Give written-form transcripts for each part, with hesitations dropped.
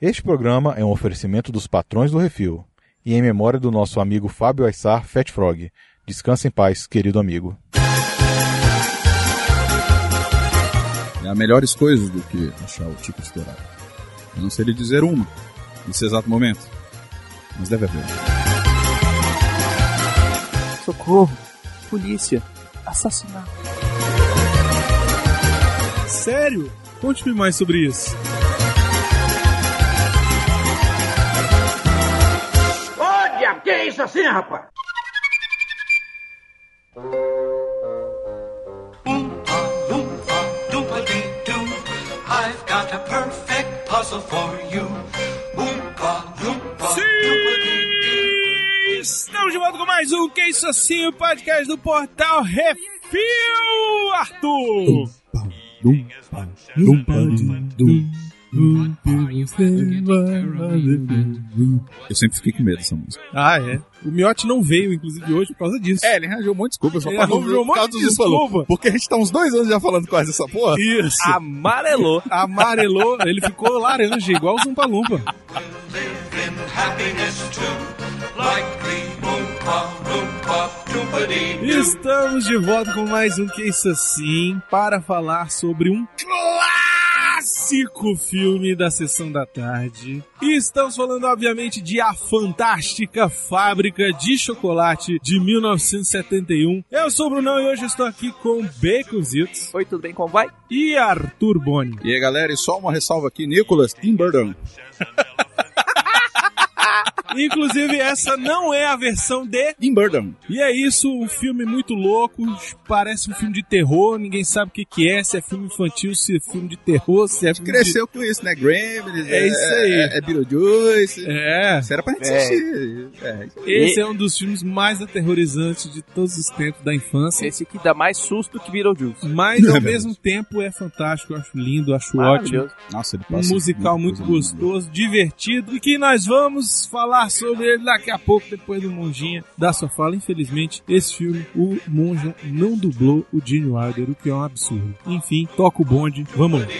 Este programa é um oferecimento dos patrões do Refil e em memória do nosso amigo Fábio Aissar Fat Frog. Descanse em paz, querido amigo. Há melhores coisas do que achar o tipo estourado. Eu não sei lhe dizer uma, nesse exato momento, mas deve haver. Socorro, polícia, assassinato. Sério? Conte-me mais sobre isso. Ô, diabo, que é isso assim, rapaz? I've got a perfect puzzle for you. Sim! Estamos de volta com mais um Que é Isso Assim, o podcast do Portal Refil, Arthur! Eu sempre fiquei com medo dessa música. Ah, é? O Miotti não veio, inclusive, hoje por causa disso. Ele arranjou um monte de desculpa só Ele pra não arranjou um monte de desculpa. Porque a gente tá uns 2 anos já falando quase essa porra. Isso. Amarelou. Amarelou, ele ficou laranja, igual o Zumpa Lumpa. Estamos de volta com mais um Que é Isso Assim, para falar sobre um clássico filme da Sessão da Tarde. E estamos falando, obviamente, de A Fantástica Fábrica de Chocolate, de 1971. Eu sou o Brunão e hoje estou aqui com Baconzitos. Oi, tudo bem? Como vai? E Arthur Boni. E aí, galera, e só uma ressalva aqui, Nicholas Tim Burton. Inclusive, essa não é a versão de Tim Burton. E é isso, um filme muito louco, parece um filme de terror, ninguém sabe o que é, se é filme infantil, se é filme de terror, se é filme Cresceu com isso, né? Gremlins, É isso aí. É Beetlejuice. É. Isso era pra gente assistir. Esse é um dos filmes mais aterrorizantes de todos os tempos da infância. Esse aqui dá mais susto que Beetlejuice. Mas ao mesmo tempo é fantástico, eu acho lindo, eu acho ótimo. Nossa, ele Um passa musical muito gostoso, divertido, e que nós vamos falar sobre ele daqui a pouco, depois do Monjinha dar sua fala. Infelizmente, esse filme, o Monja não dublou o Gene Wilder, o que é um absurdo. Enfim, toca o bonde, vamos lá.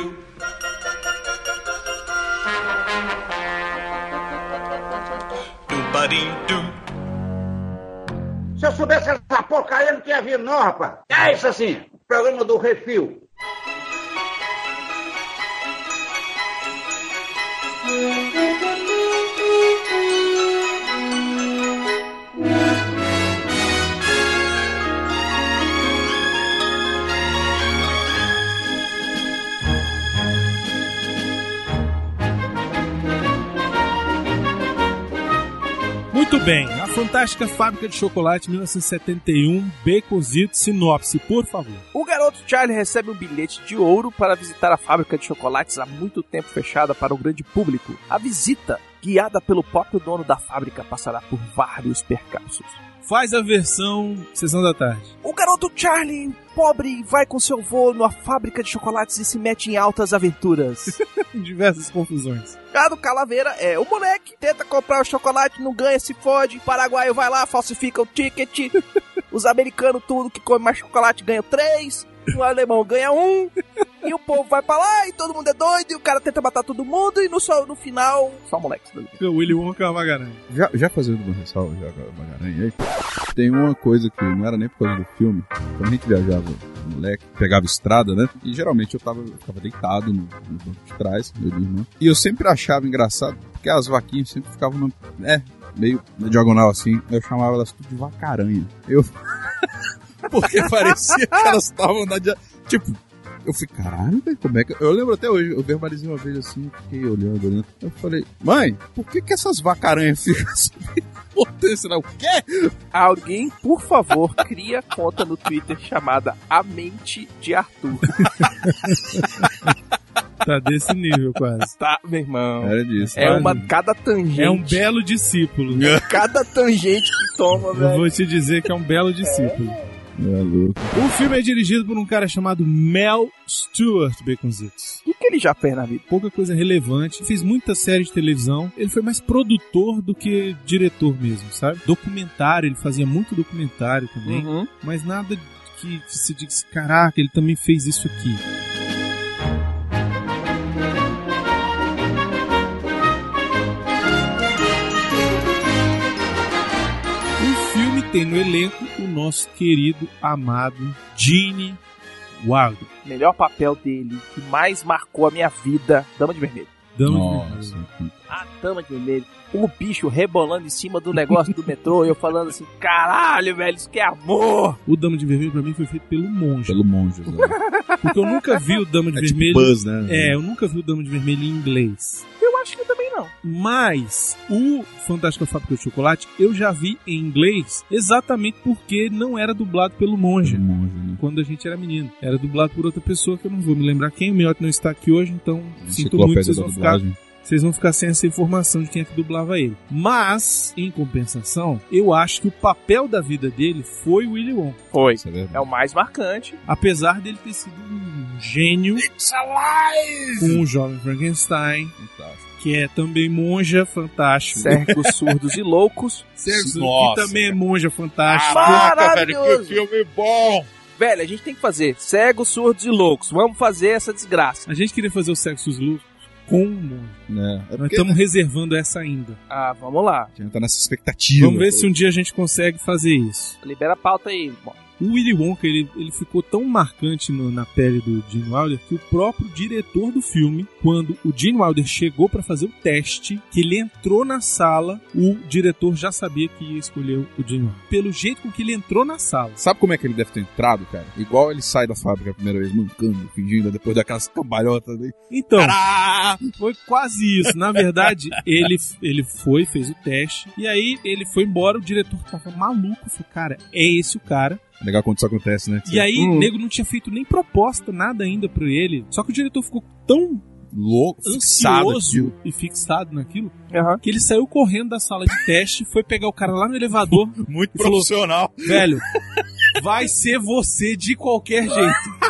Se eu soubesse essa porcaria, não tinha vindo não, rapaz. É isso assim, programa do Refil. Muito bem, A Fantástica Fábrica de Chocolate, 1971, Baconzitos, sinopse, por favor. O garoto Charlie recebe um bilhete de ouro para visitar a fábrica de chocolates há muito tempo fechada para o grande público. A visita, guiada pelo próprio dono da fábrica, passará por vários percalços. Faz a versão Sessão da Tarde. O garoto Charlie, pobre, vai com seu avô numa fábrica de chocolates e se mete em altas aventuras. Diversas confusões. Gado Calaveira é o moleque, tenta comprar o chocolate, não ganha, se fode. Paraguaio vai lá, falsifica o ticket. Os americanos, tudo que come mais chocolate, ganha 3. O alemão ganha 1. E o povo vai pra lá e todo mundo é doido. E o cara tenta matar todo mundo. E no final, só o moleque. O Willy Wonka é uma garanha. Já fazendo uma ressalva, já uma garanha aí. Tem uma coisa que não era nem por causa do filme. Quando a gente viajava, moleque, pegava estrada, né? E geralmente eu ficava deitado no banco de trás, meu irmão. E eu sempre achava engraçado, porque as vaquinhas sempre ficavam meio na diagonal assim. Eu chamava elas tudo de vacaranha. Porque parecia que elas estavam na tipo, eu falei, caralho, velho, como é que... Eu lembro até hoje, eu verbalizei uma vez assim, fiquei olhando. Eu falei, mãe, por que essas vacaranhas ficam assim? Potência, não? O quê? Alguém, por favor, cria conta no Twitter chamada A Mente de Arthur. Tá desse nível quase. Tá, meu irmão. Era disso. Cada tangente. É um belo discípulo. Cada tangente que toma, velho. Eu vou te dizer que é um belo discípulo. É louco. O filme é dirigido por um cara chamado Mel Stuart, Baconzitos. O que ele já fez na vida? Pouca coisa relevante. Fez muita série de televisão. Ele foi mais produtor do que diretor mesmo, sabe? Documentário, ele fazia muito documentário também. Uhum. Mas nada que se diga, caraca, ele também fez isso aqui. tem no elenco o nosso querido, amado Gene Wilder. Melhor papel dele, que mais marcou a minha vida, Dama de Vermelho. Dama de Nossa. Vermelho. A Dama de Vermelho. O bicho rebolando em cima do negócio do metrô, e eu falando assim, caralho, velho, isso que é amor. O Dama de Vermelho pra mim foi feito pelo monge. Pelo monge, né? Porque eu nunca vi o Dama de É tipo Vermelho... Buzz, né? Eu nunca vi o Dama de Vermelho em inglês. Eu acho que também não. Mas o Fantástico Fábrica de Chocolate eu já vi em inglês exatamente porque não era dublado pelo monge. Pelo monge, né? Quando a gente era menino. Era dublado por outra pessoa que eu não vou me lembrar quem. O Miotti não está aqui hoje, então sinto muito, vocês vão ficar sem essa informação de quem é que dublava ele. Mas, em compensação, eu acho que o papel da vida dele foi o Willy Wonka. Foi. Isso é verdade. É o mais marcante. Apesar dele ter sido um gênio com o jovem Frankenstein, Fantástico. que é também monja, fantástico. Cegos, surdos e loucos. Cegos, Nossa, que também é monja, fantástico. Maravilhoso. filme bom! Velho, a gente tem que fazer Cegos, surdos e loucos. Vamos fazer essa desgraça. A gente queria fazer o Sexo Loucos com o monge. É Nós porque estamos reservando essa ainda. Ah, vamos lá. a gente tá nessa expectativa. Vamos ver se um dia a gente consegue fazer isso. Libera a pauta aí, irmão. O Willy Wonka, ele ficou tão marcante na pele do Gene Wilder que o próprio diretor do filme, quando o Gene Wilder chegou para fazer o teste, que ele entrou na sala, o diretor já sabia que ia escolher o Gene Wilder. Pelo jeito com que ele entrou na sala. Sabe como é que ele deve ter entrado, cara? Igual ele sai da fábrica a primeira vez, mancando, fingindo, depois daquelas cambalhotas ali. Então, foi quase isso. Na verdade, ele foi, fez o teste, e aí ele foi embora, o diretor tava maluco, falou, cara, é esse o cara. Legal quando isso acontece, né? E aí, o nego não tinha feito nem proposta, nada ainda pra ele. Só que o diretor ficou tão Louco, ansioso e fixado naquilo, que ele saiu correndo da sala de teste, foi pegar o cara lá no elevador. Muito e falou, profissional. velho, vai ser você de qualquer jeito.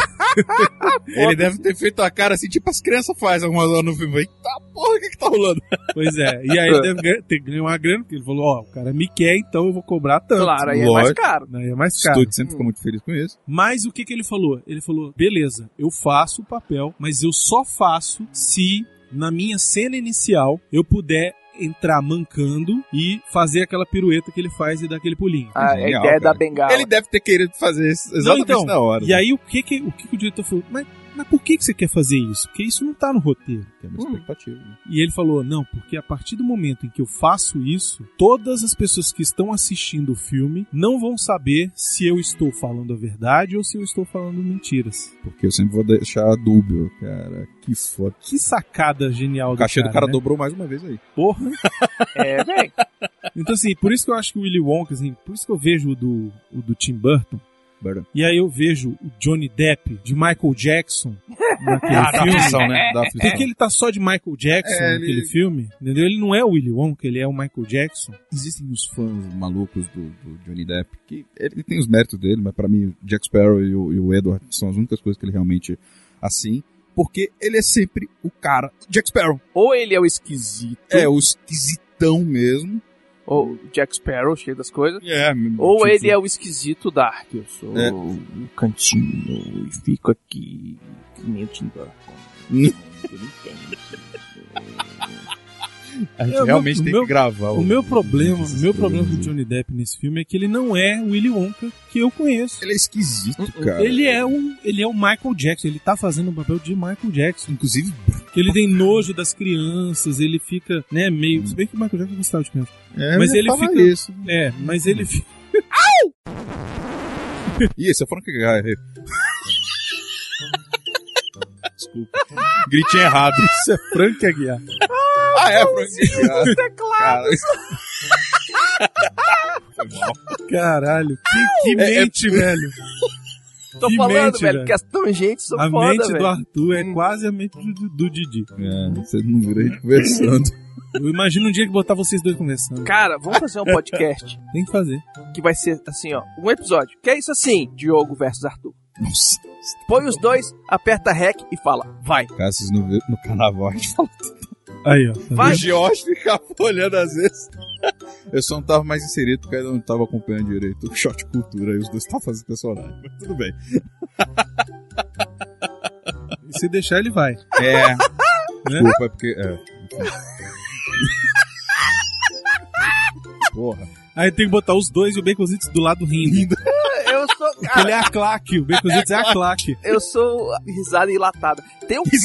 Ele deve ter feito a cara assim, tipo as crianças fazem algumas horas no filme. Eita porra, o que tá rolando? Pois é, e aí ele deve ter ganho uma grana, porque ele falou, ó, o cara me quer, então eu vou cobrar tanto. Claro, aí é mais caro. Aí é mais O caro. estúdio sempre fica muito feliz com isso. Mas o que ele falou? Ele falou, beleza, eu faço o papel, mas eu só faço se na minha cena inicial eu puder entrar mancando e fazer aquela pirueta que ele faz e dar aquele pulinho. A Genial, ideia cara. da bengala. Ele deve ter querido fazer isso exatamente Não, então, na hora. E aí o que o diretor falou? Mas por que você quer fazer isso? Porque isso não tá no roteiro. Tem uma expectativa, né? E ele falou, não, porque a partir do momento em que eu faço isso, todas as pessoas que estão assistindo o filme não vão saber se eu estou falando a verdade ou se eu estou falando mentiras. Porque eu sempre vou deixar dúbio, cara. Que foda. Que sacada genial O cachê do cara né? dobrou mais uma vez aí. Porra. Velho. Então assim, por isso que eu acho que o Willy Wonka, assim, por isso que eu vejo o do Tim Burton, e aí eu vejo o Johnny Depp de Michael Jackson naquele filme. Né? Porque ele tá só de Michael Jackson naquele filme, entendeu? Ele não é o Willy Wonka, ele é o Michael Jackson. Existem os fãs malucos do Johnny Depp, que ele tem os méritos dele, mas pra mim o Jack Sparrow e o Edward são as únicas coisas que ele realmente assim, porque ele é sempre o cara Jack Sparrow. Ou ele é o esquisito. É, o esquisitão mesmo. Ou Jack Sparrow, cheio das coisas. tipo, Ou ele é o esquisito Dark. Eu sou o cantinho e fico aqui que nem o Tim Burton. A gente realmente tem que gravar. O meu problema com o Johnny Depp nesse filme é que ele não é o Willy Wonka que eu conheço. Ele é esquisito, cara. Ele é o Michael Jackson, ele tá fazendo o papel de Michael Jackson. Inclusive, que ele tem nojo das crianças, ele fica, né, meio... Se bem que o Michael Jackson gostava de criança. Mas ele fica... Isso. Mas ele fica... Ih, esse é o Frank Guy. Desculpa. Gritinho errado. Isso é Frank Aguiar. Frank Aguiar. Teclados. Caralho, que mente, velho. Tô que falando, mente, velho, que as tangentes são a foda, mente velho. do Arthur é quase a mente do Didi. Você não vira a gente conversando. Eu imagino um dia que botar vocês dois conversando. Cara, vamos fazer um podcast Tem que fazer. que vai ser assim, ó, um episódio. Que é isso assim, Diogo versus Arthur. Nossa. Põe os dois, aperta REC e fala, vai. Cara, vocês não viram no carnaval, a gente fala. Aí, ó. Vai. O George ficava olhando às vezes. Eu só não tava mais inserido porque eu não tava acompanhando direito o Shot Cultura e os dois estavam fazendo personagem. Mas tudo bem. E se deixar, ele vai. Desculpa, é porque... Porra. Aí tem que botar os dois e o Baconzitos do lado rindo. Eu sou... Ele é a claque, o Baconzitos é a claque. Eu sou risada enlatada. Tem um...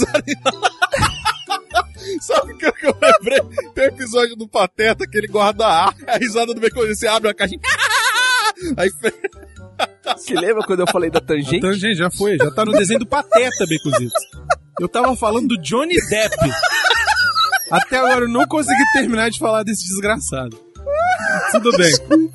Sabe o que eu lembrei? Tem um episódio do Pateta que ele guarda ar, a risada do Baconzitos, você abre a caixinha... Aí... Você lembra quando eu falei da tangente? A tangente já foi, já tá no desenho do Pateta, Baconzitos. Eu tava falando do Johnny Depp. Até agora eu não consegui terminar de falar desse desgraçado. Tudo bem.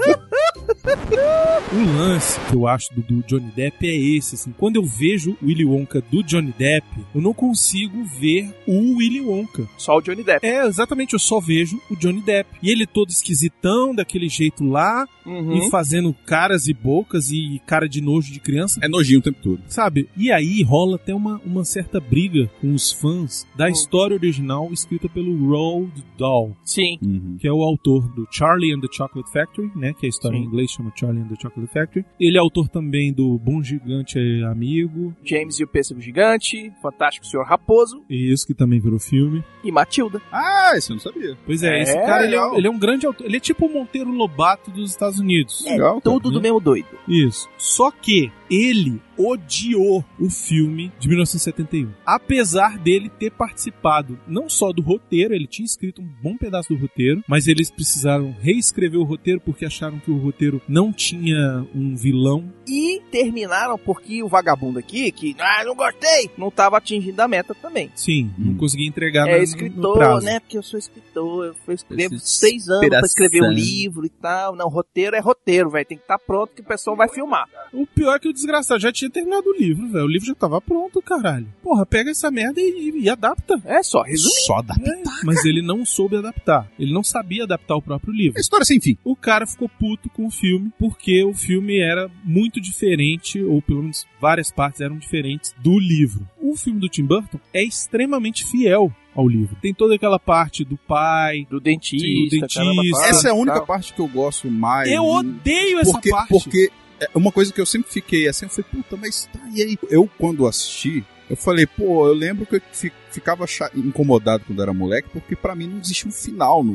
Um lance que eu acho do Johnny Depp é esse, assim. Quando eu vejo o Willy Wonka do Johnny Depp, eu não consigo ver o Willy Wonka. Só o Johnny Depp. É, exatamente, eu só vejo o Johnny Depp. E ele todo esquisitão, daquele jeito lá, e fazendo caras e bocas e cara de nojo de criança. É nojinho o tempo todo. Sabe? E aí rola até uma certa briga com os fãs da história original escrita pelo Roald Dahl. Sim. Que é o autor do Charlie and the Chocolate Factory, né? Que a história em inglês chama Charlie and the Chocolate Factory. Ele é autor também do Bom Gigante Amigo. James e o Pêssego Gigante, Fantástico Senhor Raposo. Isso, que também virou filme. E Matilda. Ah, isso eu não sabia. Pois é, esse cara, ele é um grande autor. Ele é tipo o Monteiro Lobato dos Estados Unidos. Legal, tudo do mesmo doido. Isso. Só que ele odiou o filme de 1971. Apesar dele ter participado não só do roteiro, ele tinha escrito um bom pedaço do roteiro, mas eles precisaram reescrever o roteiro porque acharam que o roteiro não tinha um vilão. E terminaram porque o vagabundo aqui, que não gostei, não estava atingindo a meta também. Sim, não consegui entregar É no escritor, prazo. né? Porque eu sou escritor, eu escrevo 6 anos pra escrever um livro e tal. Não, roteiro é roteiro, velho. Tem que estar pronto que o pessoal vai filmar. O pior é que o desgraçado já tinha terminado o livro, velho. O livro já tava pronto, caralho. Porra, pega essa merda e adapta. É só resumir. Só adaptar. Mas ele não soube adaptar. Ele não sabia adaptar o próprio livro. É história sem fim. O cara ficou puto com o filme porque o filme era muito diferente, ou pelo menos várias partes eram diferentes do livro. O filme do Tim Burton é extremamente fiel ao livro. Tem toda aquela parte do pai, do dentista. Caramba, essa é a única parte que eu gosto mais. Eu odeio essa parte. Porque é uma coisa que eu sempre fiquei assim, eu falei, puta, mas tá, e aí? Eu, quando assisti, eu falei, pô, eu lembro que eu ficava incomodado quando era moleque, porque pra mim não existia um final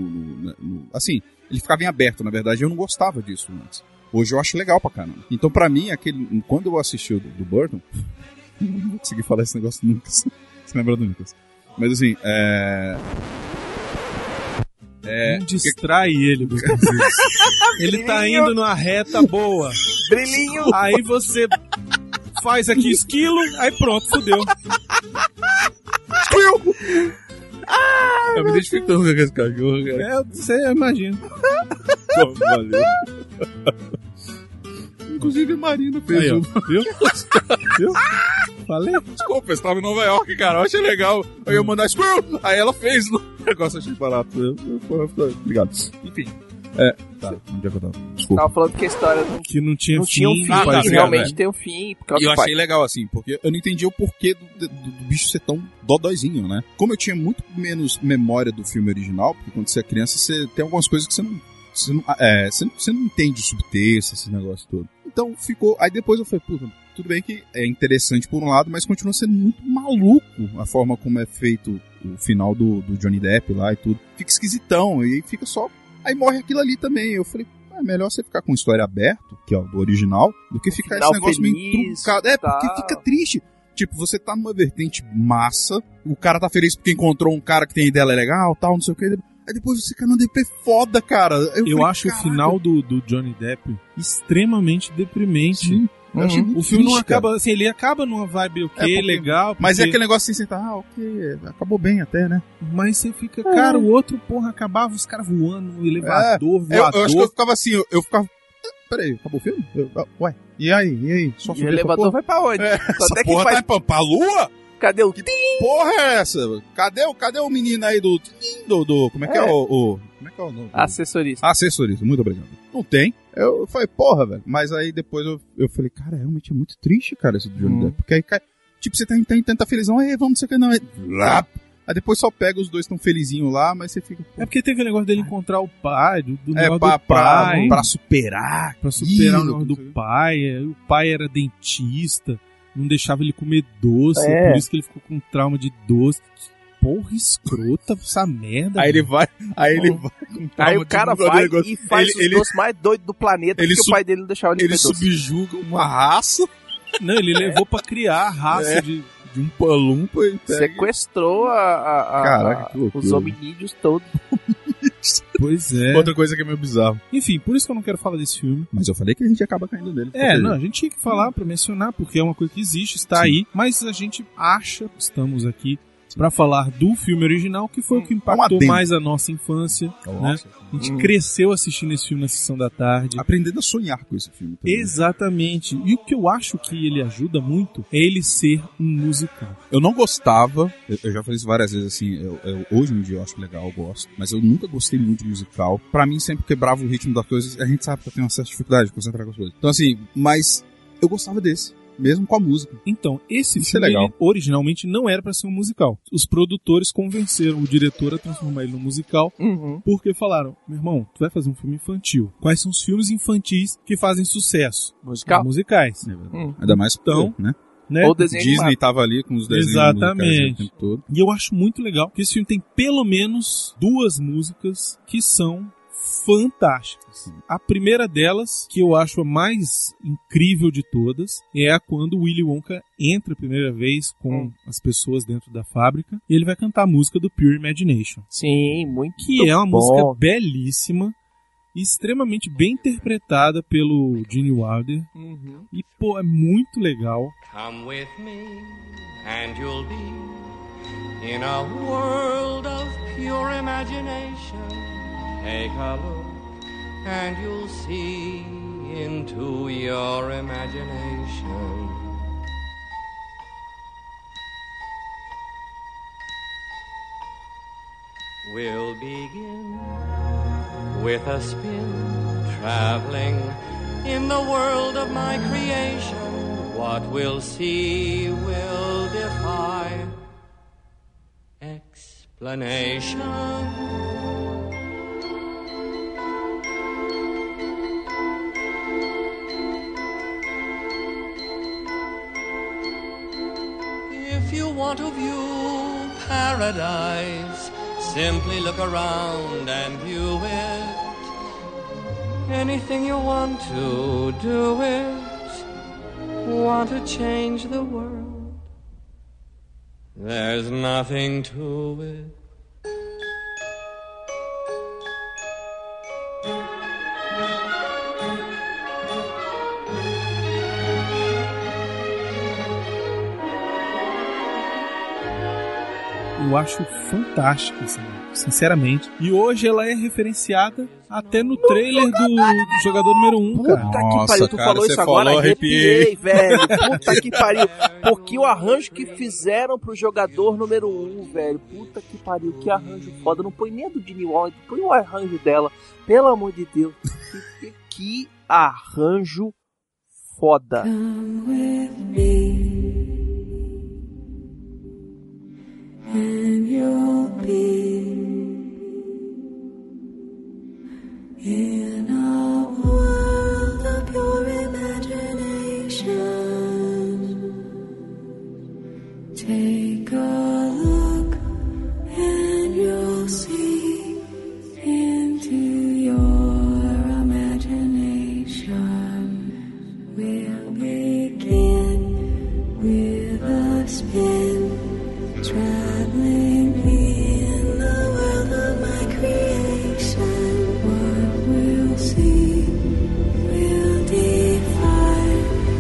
assim, ele ficava em aberto, na verdade, eu não gostava disso antes. Hoje eu acho legal pra caramba. Então pra mim, quando eu assisti o do Burton, não vou conseguir falar esse negócio nunca, se lembra do Lucas. Mas assim, não distrai ele, ele tá indo numa reta boa. Brilhinho. Aí você faz aqui esquilo, aí pronto, fudeu. Eu me identifico com esse cachorro, cara. Você imagina. Valeu. Inclusive a Marina fez aí, um. Viu? Falei? Desculpa, eu estava em Nova York, cara. Eu achei legal. Aí eu mandar squirrel. Aí ela fez no negócio, achei barato. Obrigado. Enfim. Tá. Onde é que eu tava? Desculpa. Tava falando que a história que não tinha fim. Um fim, e realmente tem um fim. E eu achei legal, assim, porque eu não entendi o porquê do bicho ser tão dodóizinho, né? Como eu tinha muito menos memória do filme original, porque quando você é criança, você tem algumas coisas que você não entende o subtexto, esse negócio todo. Então ficou. Aí depois eu falei, puta, tudo bem que é interessante por um lado, mas continua sendo muito maluco a forma como é feito o final do Johnny Depp lá e tudo. Fica esquisitão, e aí fica só. Aí morre aquilo ali também. Eu falei, é melhor você ficar com história aberta, que é o do original, do que ficar esse negócio meio truncado. Porque fica triste. Tipo, você tá numa vertente massa, o cara tá feliz porque encontrou um cara que tem ideia legal, tal, não sei o que. Aí depois você fica num DP foda, cara. Eu acho o final do Johnny Depp extremamente deprimente. Sim. O filme não acaba, assim, ele acaba numa vibe legal. Mas é aquele negócio assim, você tá, ok, acabou bem até, né? Mas você fica, cara, o outro, porra, acabava os caras voando no elevador, voador. Eu acho que eu ficava assim, eu ficava, peraí, acabou o filme? Ué, e aí? Só e o elevador vai pra onde? Essa porra tá pra lua? Cadê o... Que porra é essa? Cadê o menino aí do como é que é o... Como é que é o nome? Assessorista, muito obrigado. Não tem. Eu falei, porra, velho. Mas aí depois eu falei, cara, realmente é muito triste, cara, esse do Johnny Depp. Porque aí, tipo, você tá felizão, vamos não sei o que, não. Aí depois só pega os dois tão felizinhos lá, mas você fica... É porque teve o negócio dele encontrar o pai, do negócio do pai. Pra superar. Pra superar o negócio do pai. O pai era dentista, não deixava ele comer doce, por isso que ele ficou com trauma de doce. Porra escrota essa merda. Aí ele vai Aí o cara vai e faz os doces mais doidos do planeta, porque o pai dele não deixava ele comer doce. Ele subjuga uma raça. Não, ele levou pra criar a raça de um palumpa e sequestrou Caraca, que loucura. os hominídeos todos. Pois é. Outra coisa que é meio bizarro. Enfim, por isso que eu não quero falar desse filme. Mas eu falei que a gente acaba caindo nele. Não, a gente tinha que falar pra mencionar, porque é uma coisa que existe, está aí, mas a gente acha, estamos aqui pra falar do filme original, que foi o que impactou mais a nossa infância, né? A gente cresceu assistindo esse filme na sessão da tarde. Aprendendo a sonhar com esse filme também. Exatamente. E o que eu acho que ele ajuda muito é ele ser um musical. Eu não gostava, eu já falei isso várias vezes, assim, hoje em dia eu acho legal, eu gosto, mas eu nunca gostei muito de musical. Pra mim sempre quebrava o ritmo das coisas, a gente sabe que eu tenho uma certa dificuldade de concentrar com as coisas. Então assim, mas eu gostava desse. Mesmo com a música. Então, esse filme ele, originalmente não era pra ser um musical. Os produtores convenceram o diretor a transformar ele num musical, porque falaram, meu irmão, tu vai fazer um filme infantil. Quais são os filmes infantis que fazem sucesso? Musicais. Ainda mais então, né? Ou desenho Disney animado. tava ali com os desenhos musicais o tempo todo. E eu acho muito legal que esse filme tem pelo menos 2 músicas que são fantásticas. A primeira delas, que eu acho a mais incrível de todas, é quando o Willy Wonka entra a primeira vez com as pessoas dentro da fábrica e ele vai cantar a música do Pure Imagination. Sim, muito que é uma música belíssima, extremamente bem interpretada pelo Gene Wilder. E, pô, é muito legal. Come with me and you'll be in a world of pure imagination. Take a look and you'll see into your imagination. We'll begin with a spin, traveling in the world of my creation. What we'll see will defy explanation. If you want to view paradise, simply look around and view it. Anything you want to do it. Want to change the world. There's nothing to it. Eu acho fantástica, assim, sinceramente. E hoje ela é referenciada até no trailer do jogador número 1, cara. Puta que pariu, tu falou isso agora, arrepiei, velho. Puta que pariu. Porque o arranjo que fizeram pro jogador número 1, velho. Puta que pariu, que arranjo foda. Não põe nem a do Gene Wilder, põe o arranjo dela. Pelo amor de Deus. Que arranjo foda. Come with me. And you'll be in a world of pure imagination. Take a look and you'll see into your imagination. We'll begin with a spin, traveling in the world of my creation. What we'll see will defy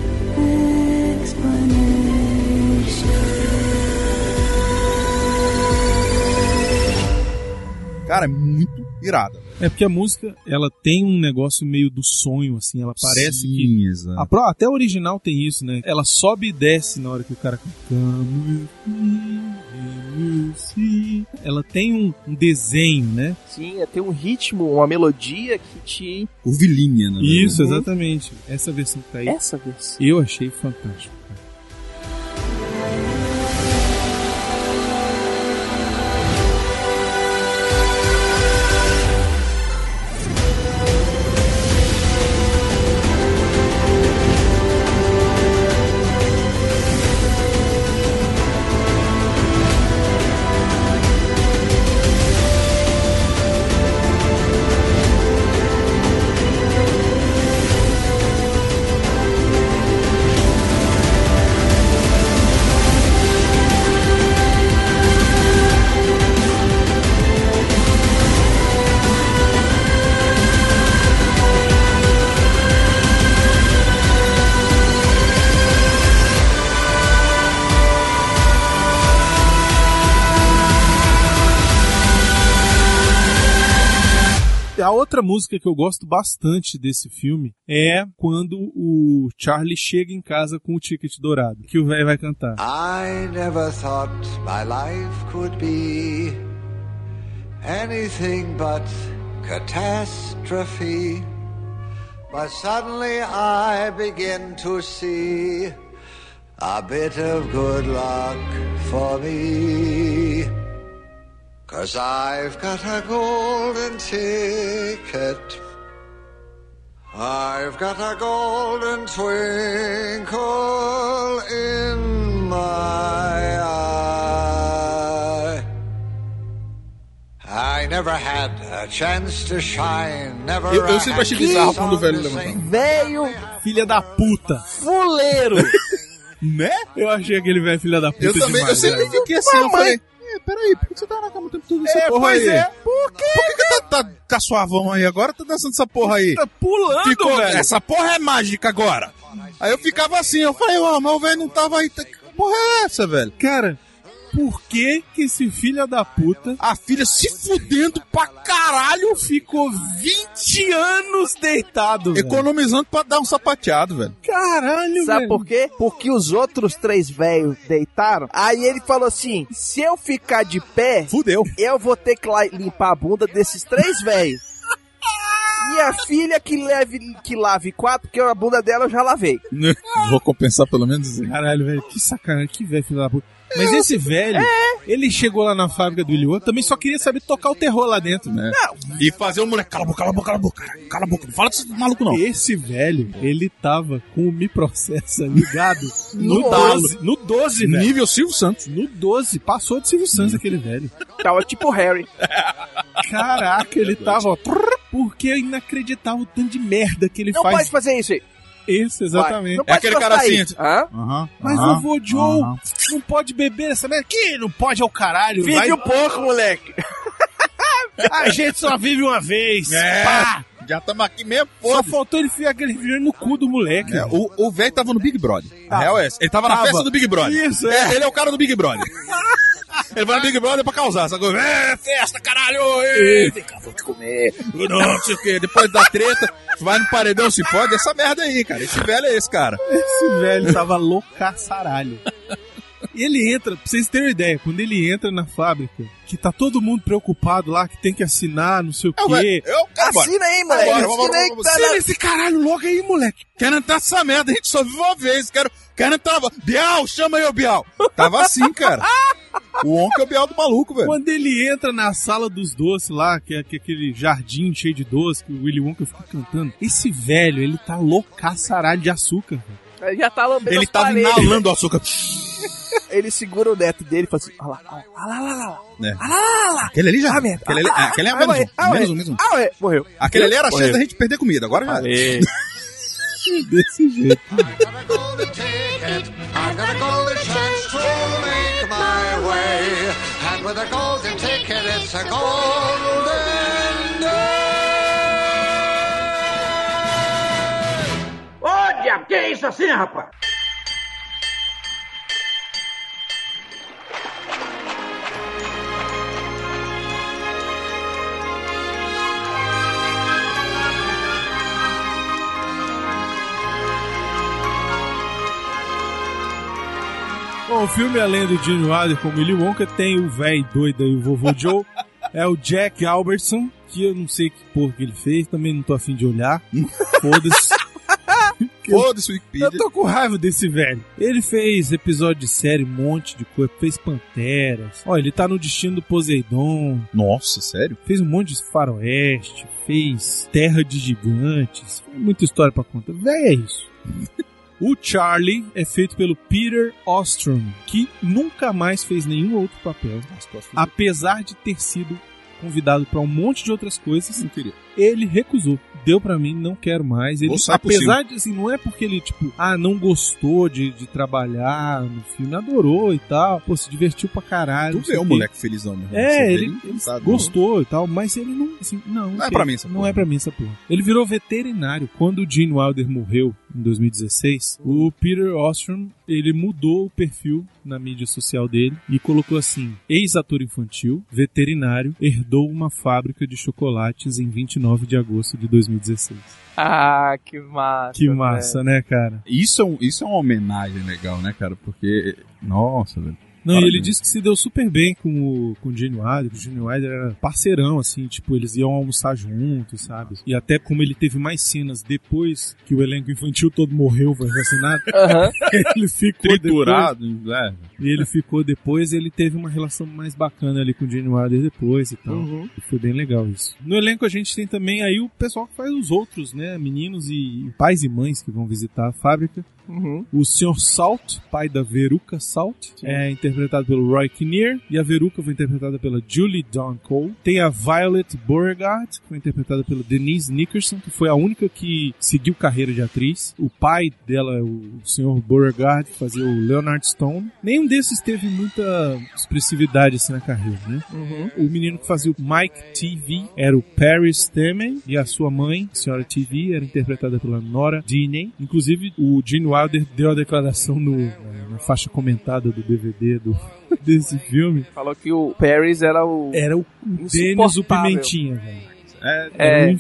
explanation. Cara, é muito irada. É porque a música, ela tem um negócio meio do sonho, assim, ela parece que... Exato. Até a original tem isso, né? Ela sobe e desce na hora que o cara canta. Come with me, you see. Ela tem um desenho, né? Sim, tem um ritmo, uma melodia que te... Curvilínea, né? Isso, exatamente. Essa versão que tá aí. Essa versão. Eu achei fantástico. A outra música que eu gosto bastante desse filme é quando o Charlie chega em casa com o ticket dourado, que o velho vai cantar. I never thought my life could be anything but catastrophe. But suddenly I begin to see a bit of good luck for me. 'Cause I've got a golden ticket. I've got a golden twinkle in my eye. I never had a chance to shine, never. Eu sempre achei bizarro quando o velho levantava. Velho Filha da puta. fuleiro. Né? Eu achei aquele velho filha da puta Eu também, demais, eu sempre velho. fiquei assim, eu falei, peraí, por que você tá na cama o tempo todo essa porra pois aí? é. Por quê? Por que tá suavão aí agora? Tá dançando essa porra aí? Tá pulando, Ficou, velho. essa porra é mágica agora. Aí eu ficava assim, eu falei, mas o velho não tava aí. Que porra é essa, velho? Cara, por que esse filho da puta A filha se fudendo pra caralho, ficou 20 anos deitado, velho? economizando pra dar um sapateado, velho. Caralho, Sabe velho. por quê? Porque os outros 3 velhos deitaram. Aí ele falou assim: se eu ficar de pé, Fudeu. eu vou ter que limpar a bunda desses 3 velhos. E a filha que lave 4, porque a bunda dela eu já lavei. Vou compensar pelo menos isso. Caralho, velho, que sacanagem, que velho filho da puta. Mas esse velho, ele chegou lá na fábrica do Willy Wonka, também só queria saber tocar o terror lá dentro, né? E fazer o moleque, cala a boca, não fala desse maluco não. Esse velho, ele tava com o Me Processa ligado no No 12. No 12, velho. Nível Silvio Santos. No 12, passou de Silvio Santos aquele velho. Tava tipo Harry. Caraca, ele tava... ó, porque é inacreditável o tanto de merda que ele Não faz. pode fazer isso aí. Isso, exatamente. Não É pode aquele encostar cara aí. assim, Hã? Mas vovô Joe não pode beber essa merda. Que não pode é o caralho. Vive vai... um pouco, moleque. A gente só vive uma vez. É. Pá. Já estamos aqui mesmo, Só pô. faltou ele enfiar aquele refrigerante no cu do moleque. É, o velho tava no Big Brother. A real é essa. Ele tava na festa do Big Brother. Isso, é. Ele é o cara do Big Brother. Ele vai no Big Brother pra causar. Sabe? Festa, caralho! Ei, vem cá, vou te comer. Não sei o quê. Depois da treta, vai no paredão, se fode. Essa merda aí, cara. Esse velho é esse, cara. Esse velho tava loucaçaralho. E ele entra, pra vocês terem uma ideia, quando ele entra na fábrica, que tá todo mundo preocupado lá, que tem que assinar, não sei o quê. Assina aí, moleque. Assina aí que tá Assina esse caralho logo aí, moleque. Quero entrar nessa merda, a gente só vive uma vez. Quero entrar. Bial, chama aí o Bial. Tava assim, cara. O Onca é o Bial do maluco, velho. Quando ele entra na sala dos doces lá, que é aquele jardim cheio de doce, que o Willy Wonka fica cantando, esse velho, ele tá loucaçaralho de açúcar, velho. Ele já tá lambendo Ele as tava paredes. inalando o açúcar. Ele segura o neto dele e fala assim: olha lá. É. Lá. Aquele ali já. Ah, merda. Aquele é menos um. Morreu. Aquele ali era a chance da gente perder comida, agora já. Desse jeito. I've got a golden ticket. I've got a golden chance to make my way. And with a golden ticket, it's a golden day. Ô, diabo, que é isso assim, rapaz? Bom, o filme, além do Gene Wilder como Willy Wonka, tem o velho doido aí, o vovô Joe. É o Jack Albertson, que eu não sei que porra que ele fez, também não tô afim de olhar. Foda-se. Foda-se, Wikipedia. Eu tô com raiva desse velho. Ele fez episódio de série, um monte de coisa. Fez Panteras. Ó, ele tá no Destino do Poseidon. Nossa, sério? Fez um monte de faroeste. Fez Terra de Gigantes. Muita história pra contar. Véi, é isso. O Charlie é feito pelo Peter Ostrom, que nunca mais fez nenhum outro papel. Apesar de ter sido convidado pra um monte de outras coisas, Não queria. ele recusou. Deu pra mim, não quero mais. Ele, apesar de, assim, não é porque ele, tipo, não gostou de trabalhar no filme, adorou e tal, pô, se divertiu pra caralho. Tu vê o moleque felizão mesmo. Ele sabe, gostou e tal, mas ele não, assim, não é pra mim essa não porra. é pra mim essa porra. Ele virou veterinário. Quando o Gene Wilder morreu, em 2016, o Peter Ostrom, ele mudou o perfil na mídia social dele e colocou assim: ex-ator infantil, veterinário, herdou uma fábrica de chocolates em 29 de agosto de 2016. Ah, que massa. Que massa, né, cara? Isso é uma homenagem legal, né, cara? Porque, nossa, velho. Não, e ele disse que se deu super bem com o Gene Wilder. O Gene Wilder era parceirão, assim, tipo, eles iam almoçar juntos, sabe? E até como ele teve mais cenas depois que o elenco infantil todo morreu, foi assassinado, ele ficou triturado, depois, e ele ficou depois, e ele teve uma relação mais bacana ali com o Gene Wilder depois e tal. E foi bem legal isso. No elenco a gente tem também aí o pessoal que faz os outros, né? Meninos e pais e mães que vão visitar a fábrica. O Sr. Salt, pai da Veruca Salt, é interpretado pelo Roy Kinnear, e a Veruca foi interpretada pela Julie Dawn Cole. Tem a Violet Beauregard, que foi interpretada pela Denise Nickerson, que foi a única que seguiu carreira de atriz. O pai dela, o Sr. Beauregard, que fazia o Leonard Stone. Nenhum desses teve muita expressividade assim na carreira, né? O menino que fazia o Mike TV era o Perry Stemmen, e a sua mãe, a senhora TV, era interpretada pela Nora Diney. Inclusive, o Gene Wilder deu a declaração na faixa comentada do DVD desse filme. Falou que o Paris era o Denis o Pimentinha, velho.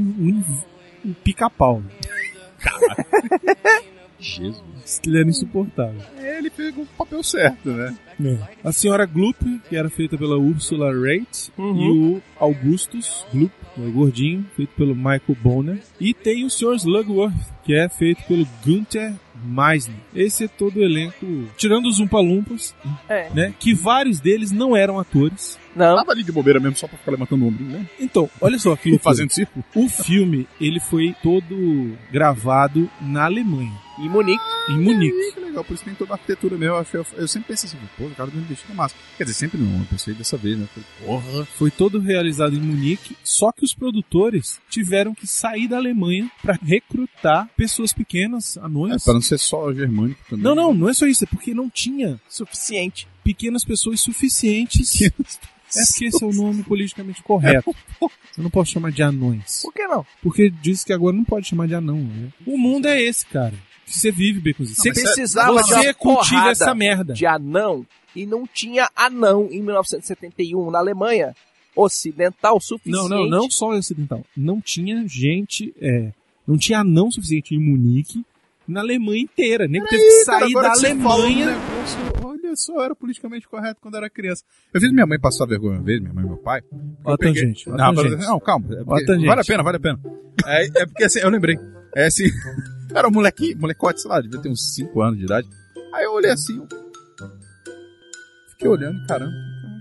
Um pica-pau. Caralho. Jesus. Ele era insuportável. Ele pegou o papel certo, né? A senhora Gloop, que era feita pela Ursula Reit, e o Augustus Gloop, o gordinho, feito pelo Michael Bonner. E tem o Sr. Slugworth, que é feito pelo Gunther Meisner. Esse é todo o elenco, tirando os Umpa-Lumpas, né? Que vários deles não eram atores. Não. Tava ali de bobeira mesmo, só pra ficar levantando o ombro, né? Então, olha só que fazendo círculo. O filme, ele foi todo gravado na Alemanha. Em Munique. Que legal, por isso tem toda a arquitetura mesmo. Eu sempre pensei assim, pô, o cara do vestido é massa. Quer dizer, sempre não, eu pensei dessa vez, né? Porra. Foi todo realizado em Munique, só que os produtores tiveram que sair da Alemanha pra recrutar pessoas pequenas, anões. Pra não ser só germânico também. Não é só isso, é porque não tinha suficiente. Pequenas pessoas suficientes. É porque esse é o nome politicamente correto. Eu não posso chamar de anões. Por que não? Porque diz que agora não pode chamar de anão, né? O mundo é esse, cara. Você vive, Baconzinho. Você precisava você cultiva essa merda de anão, e não tinha anão em 1971 na Alemanha ocidental suficiente. Não só ocidental. Não tinha gente, não tinha anão suficiente em Munique, na Alemanha inteira. Nem teve que sair da Alemanha. Olha só, eu era politicamente correto quando era criança. Eu fiz minha mãe passar vergonha uma vez, minha mãe e meu pai. Gente. Não, calma. Vale a pena. É porque assim, eu lembrei. É assim, era um molecote, sei lá, devia ter uns 5 anos de idade. Aí eu olhei assim, fiquei olhando, caramba.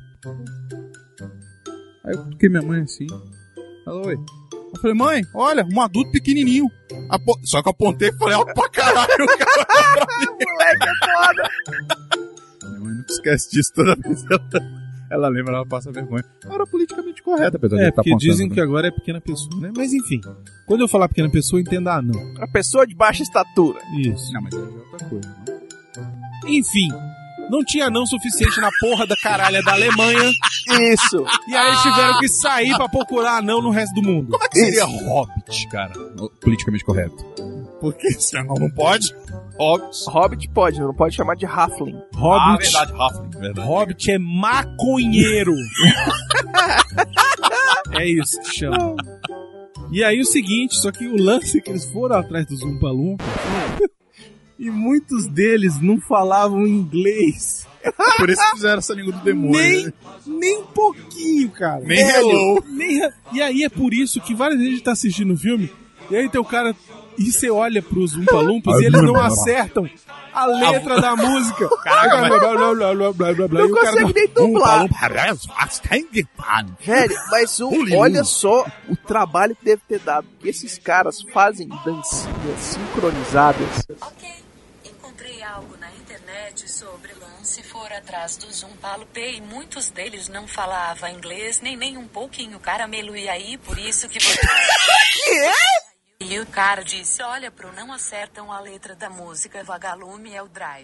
Aí eu toquei minha mãe assim. Ela, oi. Eu falei, mãe, olha, um adulto pequenininho. Só que eu apontei e falei, ó, pra caralho, cara. Moleque é foda. Minha mãe nunca esquece disso toda vez. Ela lembra, ela passa vergonha. Ela era politicamente correta, apesar de estar porque dizem que agora é pequena pessoa, né? Mas enfim, quando eu falar pequena pessoa, entenda anão. A pessoa de baixa estatura. Isso. Não, mas é outra coisa, né? Enfim, não tinha anão suficiente na porra da caralha da Alemanha. Isso. E aí eles tiveram que sair pra procurar anão no resto do mundo. Como é que seria Hobbit, cara? Politicamente correto. Porque se anão não pode... Hobbit pode, não pode chamar de Halfling. Verdade, Halfling, verdade. Hobbit é maconheiro. É isso que chama. E aí o seguinte, só que o lance é que eles foram atrás dos Umpa-Lumpa e muitos deles não falavam inglês. Por isso que fizeram essa língua do demônio. Nem um pouquinho, cara. Nem hello. E aí é por isso que várias vezes a gente tá assistindo o filme e aí tem o cara... E você olha pros Umpa-Lumpas e eles não acertam a letra da música. Caraca, não consegue nem dublar. Velho, mas olha só o trabalho que deve ter dado. Esses caras fazem dancinhas sincronizadas. Ok, encontrei algo na internet sobre se for atrás dos Umpa-Lumpa e muitos deles não falavam inglês nem um pouquinho caramelo. E aí, por isso que você... Que é? E o cara disse, olha, pro não acertam a letra da música, Vagalume é o drive.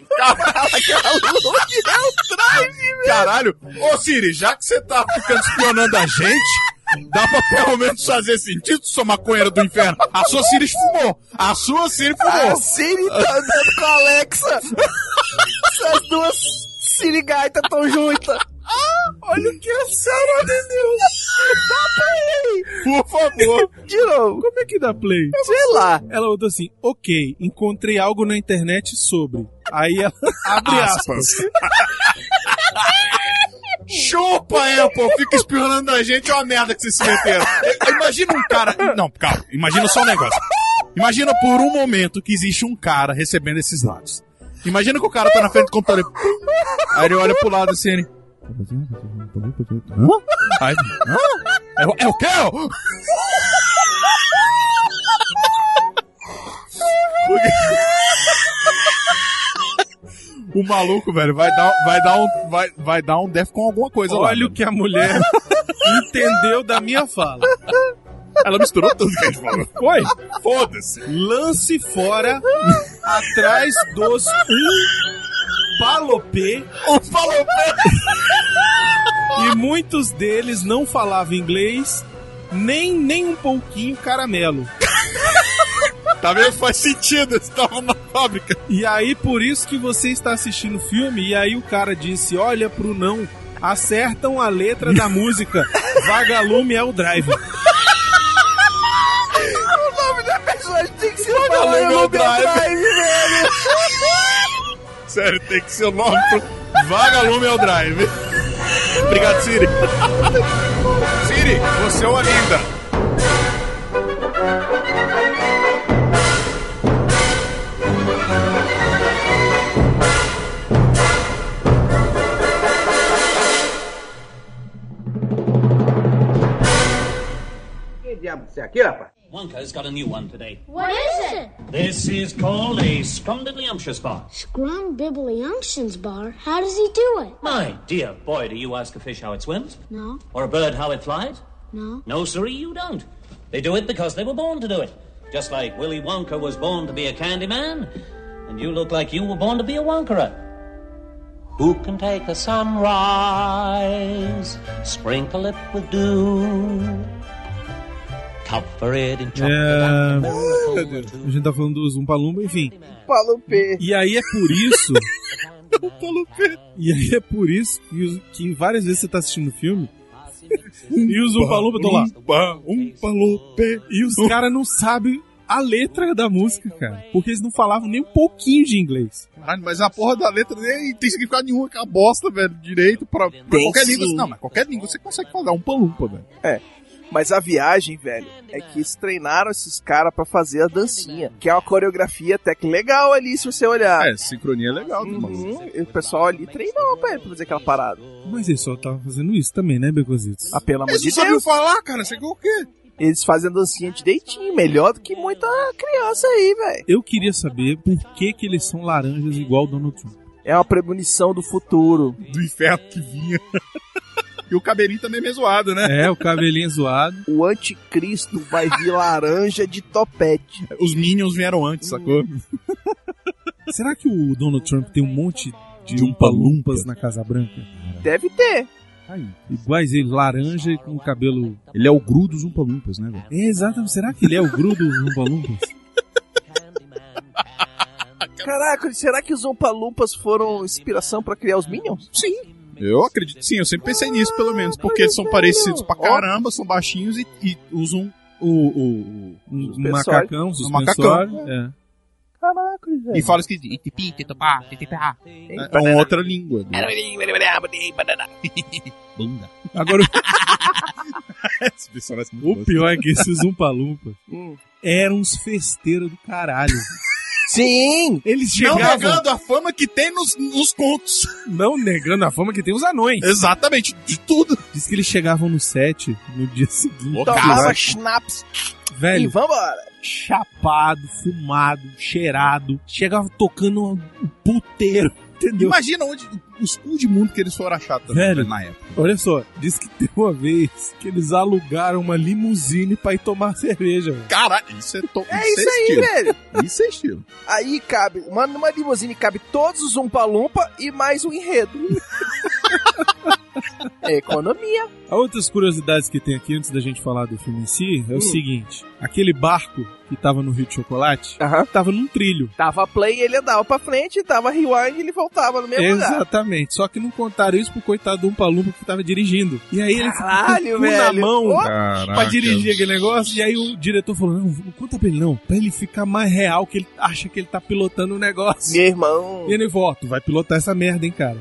Caralho! Ô Siri, já que você tá ficando espionando a gente, Dá pra pelo menos fazer sentido, sua maconheira do inferno. A sua Siri fumou. A Siri tá andando com a Alexa. Essas duas Sirigaitas tão juntas. Olha o que a Sarah entendeu. Dá play. Por favor. De novo. Como é que dá play? Sei lá. Ela botou assim, ok, encontrei algo na internet sobre. Aí ela abre aspas. Chupa, Apple, fica espionando a gente, é uma merda que vocês se meteram. Imagina um cara... Não, calma, imagina só um negócio. Imagina por um momento que existe um cara recebendo esses dados. Imagina que o cara tá na frente do computador. Aí ele olha pro lado assim, ele... Aí, é o quê? O maluco, velho, vai dar um def com alguma coisa lá. Olha o que a mulher entendeu da minha fala. Ela misturou tudo que a gente falou. Foi? Foda-se. Lance fora, atrás dos palopê. E muitos deles não falavam inglês, nem um pouquinho caramelo. Tá vendo? Faz sentido, eles estavam na fábrica. E aí, por isso que você está assistindo o filme, e aí o cara disse, olha pro não, acertam a letra da música Vagalume é o Drive. O nome da personagem tem que ser Vagalume é o Drive, velho. Sério, tem que ser o nome pro Vagalume é o Drive. Obrigado, Siri. Siri, você é uma linda. Que diabo é isso aqui, rapaz? Wonka's got a new one today. What is it? This is called a Scrumdiddlyumptious bar. Scrumdiddlyumptious bar? How does he do it? My dear boy, do you ask a fish how it swims? No. Or a bird how it flies? No. No, sirree, you don't. They do it because they were born to do it. Just like Willy Wonka was born to be a candy man, and you look like you were born to be a Wonkerer. Who can take a sunrise, sprinkle it with dew, cover it in chocolate. A gente tá falando dos Umpalumpa, enfim. Palopê. E aí é por isso... E aí é por isso que várias vezes você tá assistindo o filme e os Umpalumpa estão lá. Umpalumpa. E os caras não sabem a letra da música, cara. Porque eles não falavam nem um pouquinho de inglês. Caralho, mas a porra da letra nem tem significado nenhum, aquela bosta, velho, direito pra qualquer língua. Não, mas qualquer língua você consegue falar Umpalumpa, velho. É. Mas a viagem, velho, é que eles treinaram esses caras pra fazer a dancinha. Que é uma coreografia até que legal ali, se você olhar. É, sincronia é legal, E o pessoal ali treinou pra fazer aquela parada. Mas eles só estavam fazendo isso também, né, Becositos? Ah, pelo amor Eles de não sabiam Deus. falar, cara, você quer o quê? Eles fazem a dancinha direitinho, melhor do que muita criança aí, velho. Eu queria saber por que eles são laranjas igual o Donald Trump. É uma premonição do futuro. Do inferno que vinha. E o cabelinho também é meio zoado, né? É, o cabelinho zoado. O anticristo vai vir laranja de topete. Os Minions vieram antes, sacou? Será que o Donald Trump tem um monte de Umpalumpas na Casa Branca? Deve ter. Aí, iguais ele, laranja e com o cabelo... Ele é o Gru dos Umpalumpas, né, velho? É, exatamente. Será que ele é o Gru dos Umpalumpas? Caraca, será que os Umpalumpas foram inspiração pra criar os Minions? Sim. Eu acredito sim, eu sempre pensei nisso, pelo menos. Porque eles são parecidos pra caramba, são baixinhos e usam o macacão, suspensório. É. Caraca, velho. E fala que é uma outra língua. Bunda. Agora, o pior é que esses Umpalumpas eram uns festeiros do caralho. Sim! Eles chegavam... Não negando a fama que tem nos contos. Não negando a fama que tem os anões. Exatamente, de tudo. Diz que eles chegavam no set no dia seguinte. Tomava schnapps. Velho, E vambora. Chapado, fumado, cheirado. Chegava tocando um puteiro. Entendeu? Imagina onde os cu de mundo que eles foram achar também, velho, na época. Olha só, diz que tem uma vez que eles alugaram uma limusine pra ir tomar cerveja. Velho. Caralho, isso é isso aí, estilo. velho. Isso é estilo. Aí cabe, numa limusine cabe todos os Umpalumpa e mais um enredo. É economia. Outras curiosidades que tem aqui, antes da gente falar do filme em si, é o seguinte. Aquele barco que tava no Rio de Chocolate, tava num trilho. Tava play, ele andava pra frente, tava rewind e ele voltava no mesmo lugar. Exatamente. Só que não contaram isso pro coitado do Umpa Lumpa que tava dirigindo. E aí ele ficou com o cu velho. na mão Caraca. pra dirigir aquele negócio. E aí o diretor falou, não conta pra ele não. Pra ele ficar mais real, que ele acha que ele tá pilotando o negócio. Meu irmão. E ele volta, vai pilotar essa merda, hein, cara.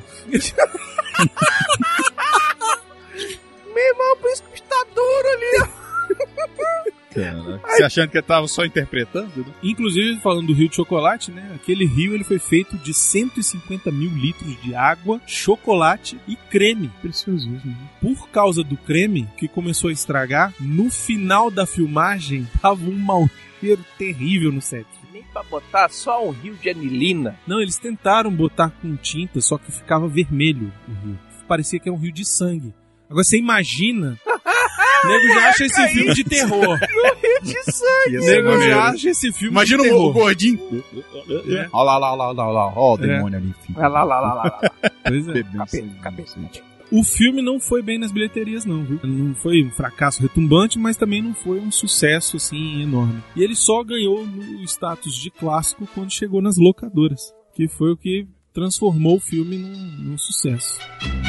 Meu irmão, por isso que está duro ali. Caraca. Você achando que ele tava só interpretando, né? Inclusive, falando do Rio de Chocolate, né? Aquele rio ele foi feito de 150 mil litros de água, chocolate e creme. Preciosismo. Por causa do creme, que começou a estragar, no final da filmagem, tava um mau cheiro terrível no set. Nem pra botar só um rio de anilina. Não, eles tentaram botar com tinta, só que ficava vermelho o rio. Parecia que era um rio de sangue. Agora você imagina... O nego já acha esse filme de terror. No rio de sangue. O nego já acha esse filme Imagina de terror. o gordinho. Olha lá. Ó o demônio ali. Filho. Olha lá. Pois é. Capeta. O filme não foi bem nas bilheterias, não, viu? Não foi um fracasso retumbante, mas também não foi um sucesso, assim, enorme. E ele só ganhou o status de clássico quando chegou nas locadoras, que foi o que transformou o filme num sucesso.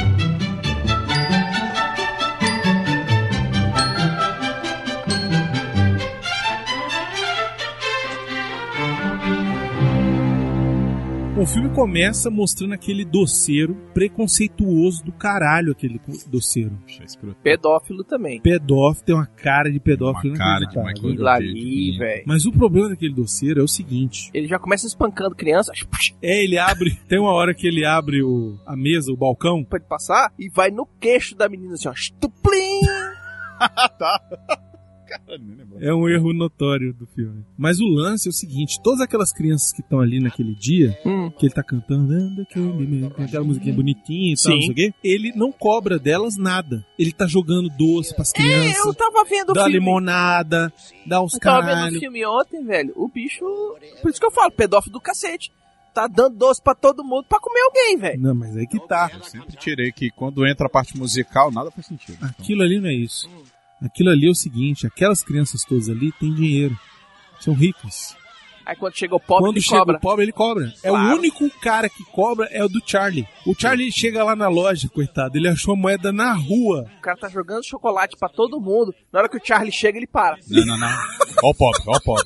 O filme começa mostrando aquele doceiro preconceituoso do caralho, aquele doceiro. Pedófilo também. Pedófilo, tem uma cara de pedófilo. Uma cara de Aquilo ali, velho. Mas o problema daquele doceiro é o seguinte. Ele já começa espancando criança. Ele abre, tem uma hora que ele abre a mesa, o balcão. Pode passar e vai no queixo da menina assim, ó. Estuplim! Tá. É um erro notório do filme. Mas o lance é o seguinte, todas aquelas crianças que estão ali naquele dia, que ele tá cantando, aquela musiquinha bonitinha e tal, não sei o quê, ele não cobra delas nada. Ele tá jogando doce pras crianças. Eu tava vendo o dá filme. limonada, dá os Eu tava caralho. vendo o filme ontem, velho. O bicho... Por isso que eu falo, pedófilo do cacete. Tá dando doce pra todo mundo pra comer alguém, velho. Não, mas aí que tá. Eu sempre tirei que quando entra a parte musical, nada faz sentido. Então. Aquilo ali não é isso. Aquilo ali é o seguinte, aquelas crianças todas ali têm dinheiro. São ricas. Aí quando chega o pobre, ele chega cobra. o pobre, ele cobra. É Claro. o único cara que cobra é o do Charlie. O Charlie chega lá na loja, coitado, ele achou a moeda na rua. O cara tá jogando chocolate pra todo mundo. Na hora que o Charlie chega, ele para. Não. Ó o pobre.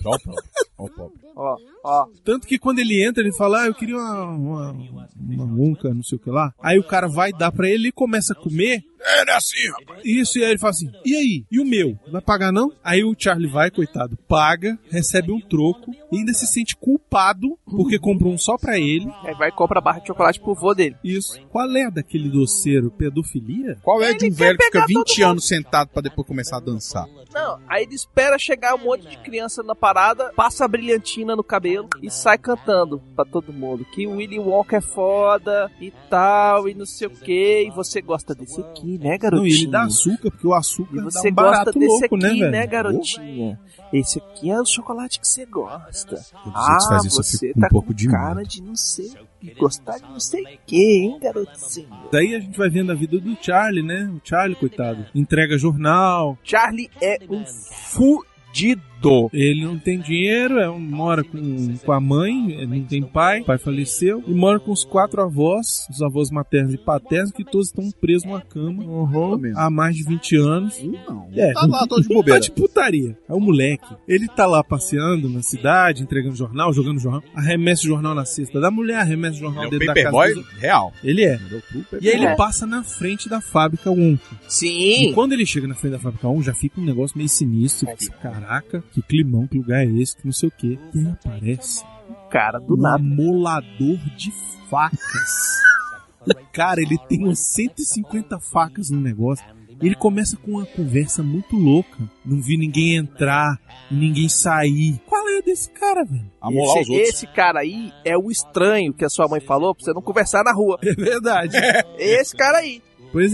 Ó. Tanto que quando ele entra, ele fala, eu queria uma unca, não sei o que lá. Aí o cara vai dar pra ele e começa a comer. É assim, rapaz. Isso, e aí ele fala assim, e aí? E o meu? Vai pagar não? Aí o Charlie vai, coitado, paga, recebe um troco e ainda se sente culpado porque comprou um só pra ele. Aí vai e compra a barra de chocolate pro vô dele. Isso. Qual é daquele doceiro? Pedofilia? Qual é de um Ele velho que quer fica pegar 20 todo anos sentado pra depois começar a dançar? Não, aí ele espera chegar um monte de criança na parada, passa a brilhantina no cabelo e sai cantando pra todo mundo que o Willy Wonka é foda e tal, e não sei o que, e você gosta desse aqui, né, garotinho? Não, e ele dá açúcar, porque o açúcar E dá você um barato gosta desse louco, aqui, né, né, velho? garotinha? Esse aqui é o chocolate que você gosta. Você faz isso, eu Você fico com tá um pouco com de cara medo. de não sei, de gostar de não sei o que, hein, garotinho? Daí a gente vai vendo a vida do Charlie, né? O Charlie, coitado, entrega jornal. Charlie é um fudido. Ele não tem dinheiro, mora com a mãe, ele não tem pai, o pai faleceu, e mora com os 4 avós, os avós maternos e paternos, que todos estão presos numa cama há mais de 20 anos. Não, Tá lá, tô de Tá bobeira. de putaria. É o moleque. Ele tá lá passeando na cidade, entregando jornal, jogando jornal, arremessa o jornal na cesta da mulher, arremessa o jornal É o dentro da casa. Paperboy dos- real. Ele é. E aí ele É. passa na frente da fábrica Wonka. Sim. E quando ele chega na frente da fábrica 1, já fica um negócio meio sinistro. Você fica, caraca, que climão, que lugar é esse, que não sei o quê. E aí aparece Cara, do um nada. amolador de facas. O cara, ele tem umas 150 facas no negócio. Ele começa com uma conversa muito louca. Não vi ninguém entrar, ninguém sair. Qual é desse cara, velho? Amolar os outros. Esse cara aí é o estranho que a sua mãe falou pra você não conversar na rua. É verdade. Esse cara aí. Pois é.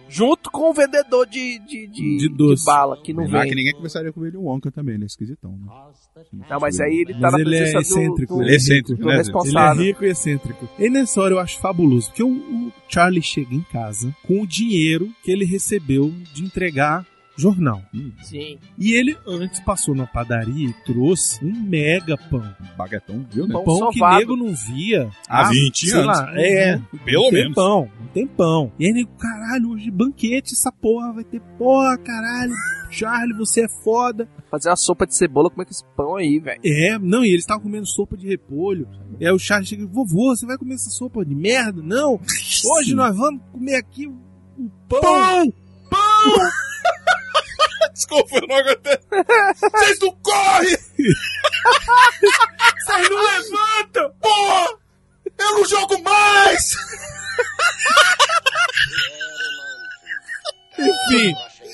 Junto com o vendedor de doce. bala, que não Lá vem. que ninguém conversaria com ele, o Wonka também, ele é esquisitão, né? Não, mas aí ele tá Mas na ele é presença excêntrico, do, ele é excêntrico, do né? Ele é responsável. rico e excêntrico. E nessa hora eu acho fabuloso, porque o Charlie chega em casa com o dinheiro que ele recebeu de entregar jornal. Sim. E ele antes passou na padaria e trouxe um mega pão. Baguetão, viu, né? Pão Pão que sovado. nego não via Há 20 sei anos. lá, Pelo menos. Um tempão. E aí nego, caralho, hoje banquete essa porra, vai ter porra, caralho. Charlie, você é foda. Fazer uma sopa de cebola, como é que esse pão aí, velho? Não, e eles estavam comendo sopa de repolho. E aí o Charlie chega e vovô, você vai comer essa sopa de merda? Não, hoje nós vamos comer aqui o pão. Desculpa, eu não aguentei. Vocês não correm! Vocês não levantam! Porra! Eu não jogo mais! Enfim.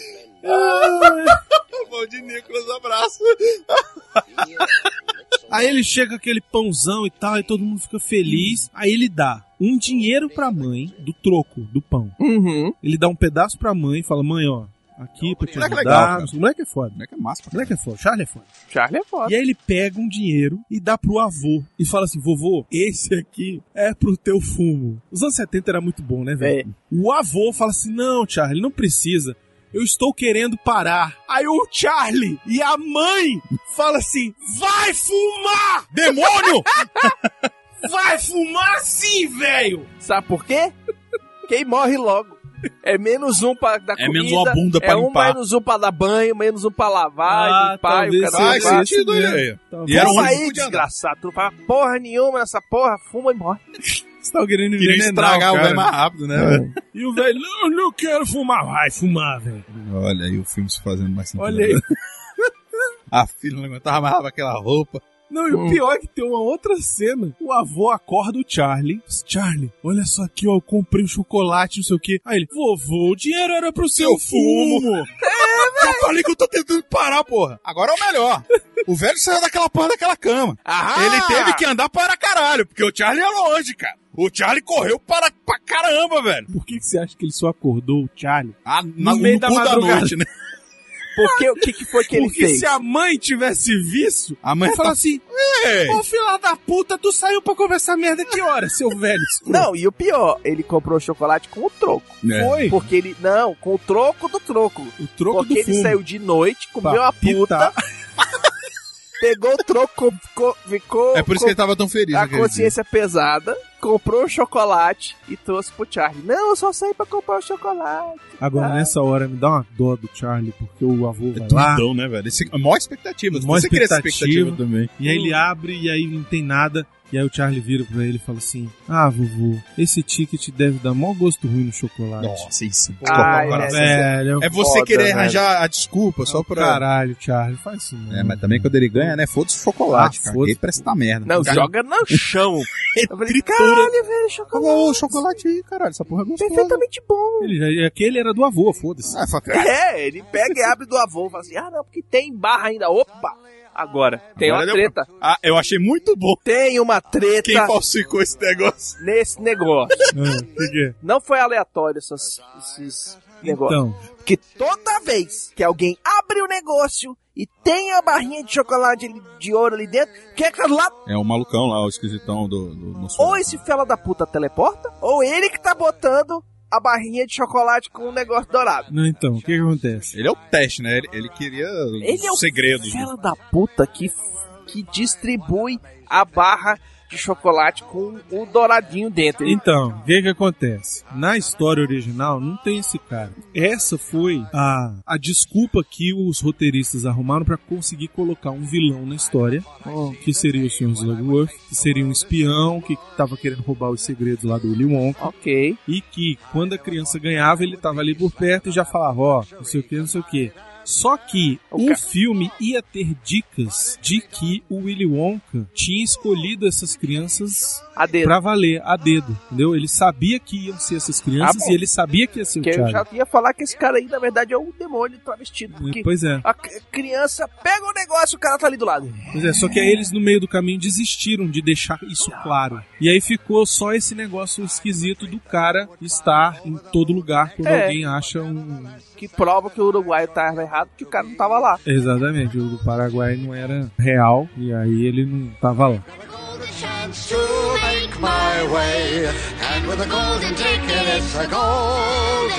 Bom de Nicolas, abraço. Aí ele chega com aquele pãozão e tal, e todo mundo fica feliz. Aí ele dá um dinheiro pra mãe do troco do pão. Uhum. Ele dá um pedaço pra mãe e fala, mãe, ó, aqui pra te Moleque ajudar. legal, cara. O moleque é foda. O moleque é massa. O moleque é foda. Charlie é foda. Charlie é foda. E aí ele pega um dinheiro e dá pro avô. E fala assim, vovô, esse aqui é pro teu fumo. Os anos 70 era muito bom, né, velho? O avô fala assim, não, Charlie, não precisa. Eu estou querendo parar. Aí o Charlie e a mãe falam assim, vai fumar! Demônio! Vai fumar sim, velho! Sabe por quê? Quem morre logo. É menos um pra dar É comida. menos uma bunda pra é limpar. menos um pra dar banho, menos um pra lavar, limpar. E o cara Faz vai. sentido aí. E era o Fuma único que aí, podia andar. desgraçado. Tu não faz porra nenhuma nessa porra, fuma e morre. Você tá querendo Queria envenenar estragar o cara. velho mais rápido, né, velho? E o velho, não quero fumar. Vai fumar, velho. Olha aí o filme se fazendo mais sentido. Olha aí. A filha não aguentava mais aquela roupa. Não, e o pior é que tem uma outra cena. O avô acorda o Charlie. Diz, Charlie, olha só aqui, ó, eu comprei um chocolate, não sei o quê. Aí ele, vovô, o dinheiro era pro seu fumo. Eu falei que eu tô tentando parar, porra. Agora é o melhor. O velho saiu daquela porra daquela cama. Ele teve que andar para caralho, porque o Charlie é longe, cara. O Charlie correu pra caramba, velho. Por que você acha que ele só acordou o Charlie? No meio da noite, né? Porque o que foi que ele Porque fez? se a mãe tivesse visto, a mãe ia falar assim, ô filha da puta, tu saiu pra conversar merda que hora, seu velho escroto? Não, e o pior, ele comprou o chocolate com o troco. Foi? Porque ele, não, com o troco do troco. O troco porque do ele fumo. saiu de noite, comeu Pra a puta, pegou o troco, ficou É por isso que ele tava tão feliz. a naquele consciência pesada, comprou o chocolate e trouxe pro Charlie. Não, eu só saí pra comprar o chocolate. Agora, nessa hora, me dá uma dó do Charlie, porque o avô vai dia. lá, Tudão, né, velho? A maior expectativa. Maior Você queria essa expectativa. expectativa também. e aí ele abre e aí não tem nada. E aí o Charlie vira pra ele e fala assim, vovô, esse ticket deve dar maior gosto ruim no chocolate. Nossa, isso. Ai, velho. É você foda, querer velho. arranjar a desculpa só pra... Caralho, Charlie, faz isso não. É, mas também quando ele ganha, né? Foda-se o chocolate, cara. foda-se. Ele presta merda. Não, Cara, joga no chão. Eu falei, caralho, velho, chocolate. Ô, chocolate aí, caralho. Essa porra é gostosa. Perfeitamente bom. Aquele era do avô, foda-se. Ele pega e abre do avô e fala assim, não, porque tem barra ainda. Opa! Agora, tem Agora uma treta. eu achei muito bom. Tem uma treta Quem falsificou esse negócio? nesse negócio. Que é? Não foi aleatório esses negócios. Então, Porque toda vez que alguém abre o negócio e tem a barrinha de chocolate de ouro ali dentro, que é lá, É o malucão lá, o esquisitão do ou esse fela da puta teleporta, ou ele que tá botando a barrinha de chocolate com um negócio dourado. não, então, o que acontece? Ele é o teste, né? Ele queria Ele é o segredos. fela da puta que distribui a barra de chocolate com o douradinho dentro. Então, o que acontece? Na história original, não tem esse cara. Essa foi a desculpa que os roteiristas arrumaram pra conseguir colocar um vilão na história, que seria o Sr. Slugworth, que seria um espião que tava querendo roubar os segredos lá do Willy Wonka. Ok. E que, quando a criança ganhava, ele tava ali por perto e já falava, não sei o que, não sei o que. Só que o filme ia ter dicas de que o Willy Wonka tinha escolhido essas crianças pra valer, a dedo, entendeu? Ele sabia que iam ser essas crianças e ele sabia que ia ser o Charlie. Eu já ia falar que esse cara aí, na verdade, é um demônio travestido. Porque pois é. A criança pega o negócio e o cara tá ali do lado. Pois é, só que aí eles no meio do caminho desistiram de deixar isso claro. E aí ficou só esse negócio esquisito do cara estar em todo lugar quando alguém acha um... Que prova que o Uruguai tava errado, que o cara não tava lá. Exatamente, o do Paraguai não era real e aí ele não tava lá. To make my way, and with a golden ticket, it's a golden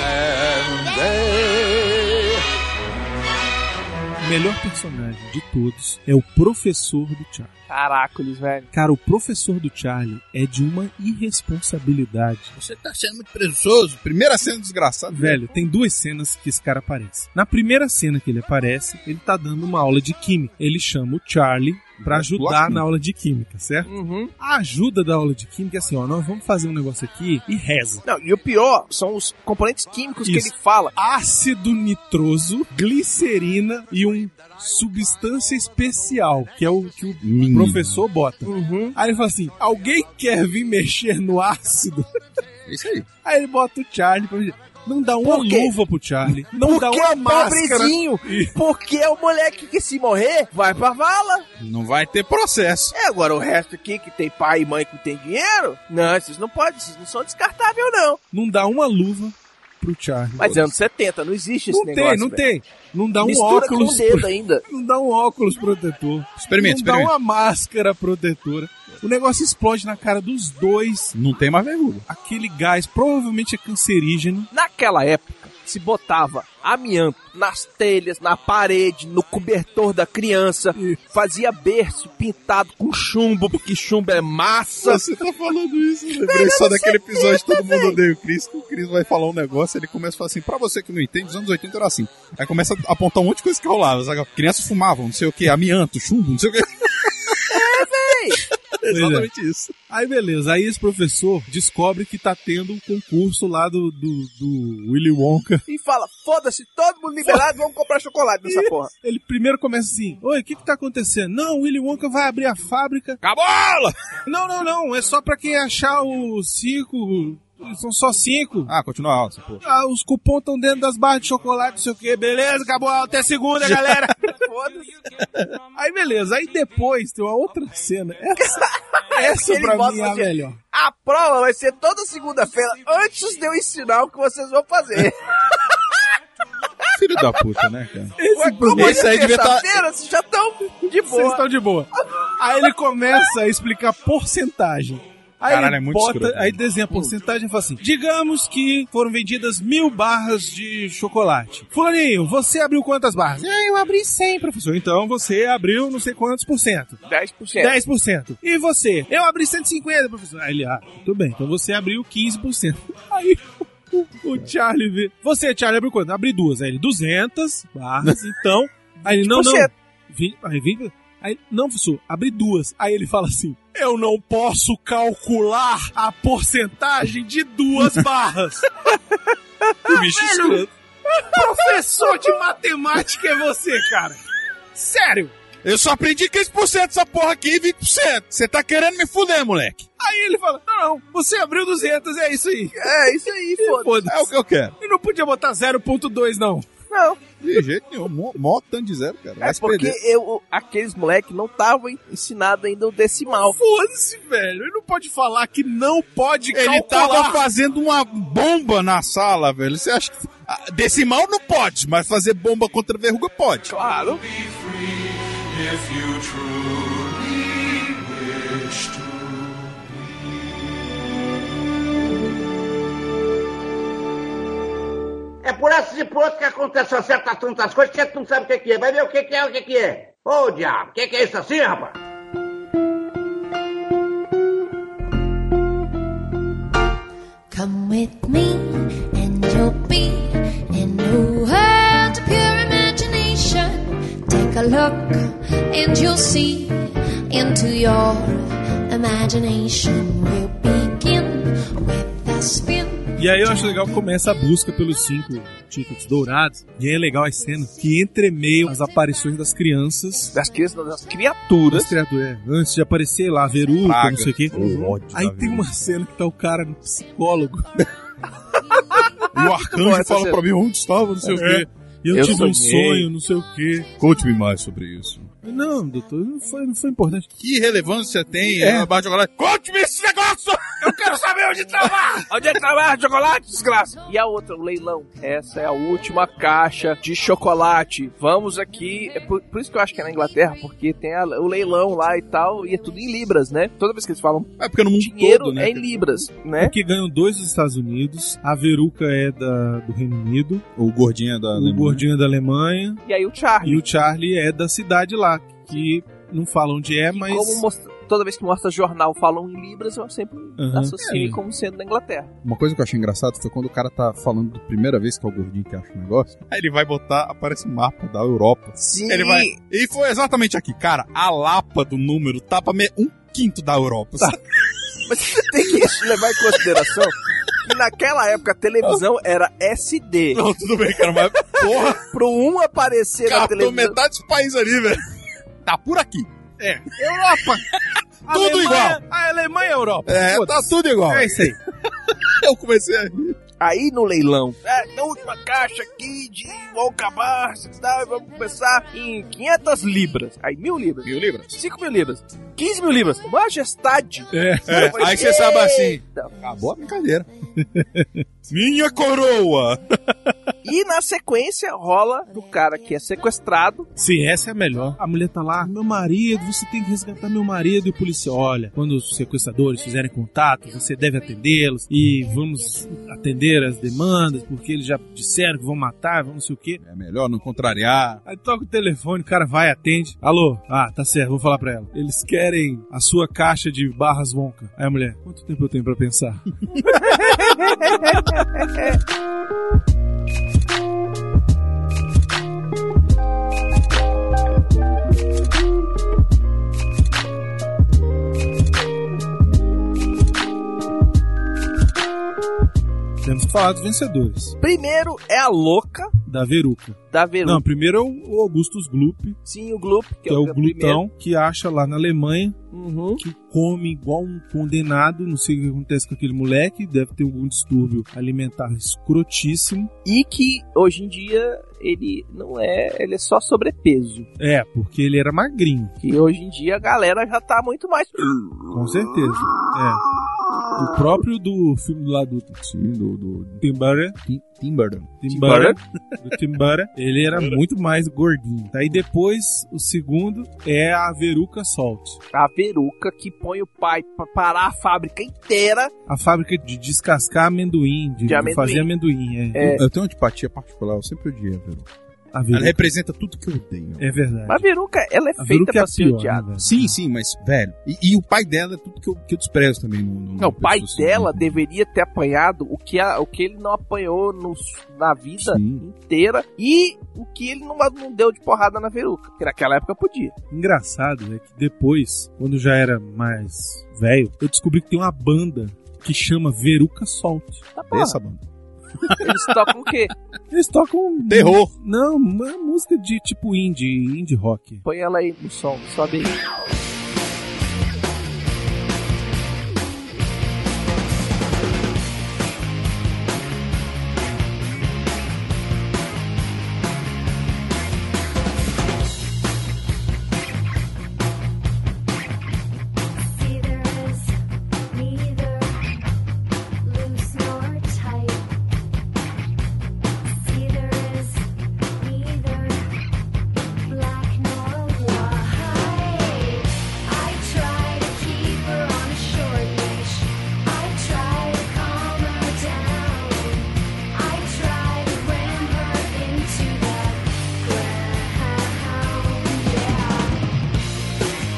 day. O melhor personagem de todos é o professor do Charlie. Caracoles, velho. Cara, o professor do Charlie é de uma irresponsabilidade. Você tá sendo muito preguiçoso. Primeira cena desgraçada. Velho, tem 2 cenas que esse cara aparece. Na primeira cena que ele aparece, ele tá dando uma aula de química. Ele chama o Charlie pra ajudar na aula de química, certo? Uhum. A ajuda da aula de química é assim, ó, nós vamos fazer um negócio aqui e reza. Não, e o pior são os componentes químicos que ele fala. Ácido nitroso, glicerina e um substância especial, que é o que o professor bota. Uhum. Aí ele fala assim, alguém quer vir mexer no ácido? Isso aí. Aí ele bota o Charlie pra mexer. Não dá uma luva pro Charlie. Não dá uma máscara. Pobrezinho. Porque é o moleque que se morrer, vai pra vala. Não vai ter processo. Agora o resto aqui, que tem pai e mãe que tem dinheiro, não, vocês não podem, vocês não são descartáveis, não. Não dá uma luva pro Charlie. Mas anos 70, não existe esse negócio. Não tem. Não dá um mistura óculos. Com o dedo ainda. Não dá um óculos protetor. Experimenta. Dá uma máscara protetora. O negócio explode na cara dos dois. Não tem mais verruga. Aquele gás provavelmente é cancerígeno. Naquela época, se botava amianto nas telhas, na parede, no cobertor da criança, fazia berço pintado com chumbo, porque chumbo é massa. Você tá falando isso, eu lembrei só daquele episódio de Todo Mundo Odeia o Chris, que o Chris vai falar um negócio, ele começa a falar assim, pra você que não entende, os anos 80 era assim. Aí começa a apontar um monte de coisa que rolava, sabe? Crianças fumavam, não sei o que, amianto, chumbo, não sei o que. Exatamente isso. Aí beleza, aí esse professor descobre que tá tendo um concurso lá do Willy Wonka. E fala, foda-se, todo mundo liberado, vamos comprar chocolate nessa porra. Ele primeiro começa assim, oi, o que tá acontecendo? Não, o Willy Wonka vai abrir a fábrica. Cabola! Não, é só pra quem achar os 5... São só 5. Ah, continua alto, pô. Os cupons estão dentro das barras de chocolate, não sei o que. Beleza, acabou até segunda, galera. Foda-se. Aí beleza, aí depois tem uma outra cena. Essa pra mim é a melhor. A prova vai ser toda segunda-feira, antes de eu ensinar o que vocês vão fazer. Filho da puta, né, cara? Esse aí devia estar... Vocês já estão de boa. Vocês estão de boa. Aí ele começa a explicar porcentagem. Aí caralho, é muito escroto. Aí desenha a porcentagem e fala assim, digamos que foram vendidas 1000 barras de chocolate. Fulaninho, você abriu quantas barras? Eu abri 100, professor. Então você abriu não sei quantos por cento. 10%. E você? Eu abri 150, professor. Aí ele, tudo bem. Então você abriu 15%. Aí o Charlie vê. Você, Charlie, abriu quanto? Abri 2. Aí ele, 200 barras, então. Aí ele, não. 20, aí 20. Aí, não, professor, abri 2. Aí ele fala assim, eu não posso calcular a porcentagem de 2 barras. Que bicho escroto. Professor de matemática é você, cara. Sério. Eu só aprendi 15% dessa porra aqui e 20%. Você tá querendo me fuder, moleque. Aí ele fala, não, você abriu 200, é isso aí. É isso aí, foda-se. É o que eu quero. E não podia botar 0.2, não. Não. De jeito nenhum, mó tanto de zero, cara. É porque aqueles moleques não estavam ensinados ainda o decimal. Foda-se, velho. Ele não pode falar que não pode calcular. Ele tava fazendo uma bomba na sala, velho. Você acha que... Decimal não pode, mas fazer bomba contra verruga pode. Claro. É por essas e por outras que acontecem certas tantas coisas que tu não sabe o que é. Vai ver o que é. Ô, diabo, o que é isso assim, rapaz? Come with me and you'll be in a world of pure imagination. Take a look and you'll see into your imagination. We'll begin with a spin. E aí eu acho legal que começa a busca pelos 5 tickets dourados. E aí é legal as cenas que entremeiam as aparições das crianças. Das crianças, das criaturas. Das criaturas, antes de aparecer lá, a Veruca, Praga. não sei o quê. Aí tem uma cena que tá o cara no psicólogo. E o arcanjo fala pra mim onde estava, não sei o quê. E eu tive um sonho, não sei o quê. Conte-me mais sobre isso. Não, doutor, não foi importante. Que relevância tem a barra de chocolate? Conte-me esse negócio! Eu quero saber onde trabalha! Onde é que trabalha chocolate, desgraça? E a outra, o leilão. Essa é a última caixa de chocolate. Vamos aqui. É por isso que eu acho que é na Inglaterra, porque tem o leilão lá e tal, e é tudo em libras, né? Toda vez que eles falam porque no mundo dinheiro todo, né? é em libras, né? Porque ganham 2 dos Estados Unidos, a Veruca é do Reino Unido, O gordinho é da Alemanha. o gordinho é da Alemanha, E aí o Charlie. e o Charlie é da cidade lá, que não fala onde é, mas... Toda vez que mostra jornal falam em libras, eu sempre associo como sendo da Inglaterra. Uma coisa que eu achei engraçado foi quando o cara tá falando da primeira vez que é o gordinho que acha o negócio. Aí ele vai botar, aparece um mapa da Europa. Sim. Ele vai. E foi exatamente aqui, cara. A lapa do número tapa 1/5 da Europa. Sabe? Mas você tem que levar em consideração que naquela época a televisão era SD. Não, tudo bem, cara, mas porra. Pro 1 aparecer na televisão. Metade dos países ali, velho. Tá por aqui. Europa. Tudo igual. A Alemanha é a Europa. Tá tudo igual. É isso aí. Eu comecei a rir. Aí no leilão, na última caixa aqui de Wonka Bar, vamos começar em 500 libras. Aí 1.000 libras. 1.000 libras. 5.000 libras. 15.000 libras. Majestade. Aí você sabe assim. Eita. Acabou a brincadeira. Minha coroa. E na sequência rola do cara que é sequestrado. Sim, essa é a melhor. A mulher tá lá, meu marido, você tem que resgatar meu marido. E o policial, olha, quando os sequestradores fizerem contato, você deve atendê-los e vamos atender as demandas, porque eles já disseram que vão matar, vão não sei o quê. É melhor não contrariar. Aí toca o telefone, o cara vai, atende. Alô? Tá certo, vou falar pra ela. Eles querem a sua caixa de barras Wonka. Aí a mulher, quanto tempo eu tenho pra pensar? Temos que falar dos vencedores. Primeiro é a louca da Veruca. Não, primeiro é o Augustus Gloop. Sim, o Gloop, que é o glutão que acha lá na Alemanha, que come igual um condenado. Não sei o que acontece com aquele moleque, deve ter algum distúrbio alimentar escrotíssimo. E que hoje em dia ele não é, ele é só sobrepeso. É, porque ele era magrinho. Que hoje em dia a galera já tá muito mais... Com certeza, O próprio do filme lá do Tim Burton. Tim Burton. Do Tim Burton. Ele era muito mais gordinho. Aí depois, o segundo é a Veruca Salt. A Veruca que põe o pai pra parar a fábrica inteira. A fábrica de descascar amendoim, de fazer amendoim. Eu tenho uma antipatia particular, eu sempre odiei a Veruca. Ela representa tudo que eu odeio. É verdade. Mas a Veruca, ela é feita pra ser odiada. Né, sim, mas, velho, e o pai dela é tudo que eu desprezo também. Não, o pai dela deveria ter apanhado o que ele não apanhou na vida inteira e o que ele não deu de porrada na Veruca, que naquela época podia. Engraçado é que depois, quando já era mais velho, eu descobri que tem uma banda que chama Veruca Salt. Essa banda. Eles tocam o quê? Eles tocam... terror. Não, uma música de tipo indie rock. Põe ela aí no som, sobe aí.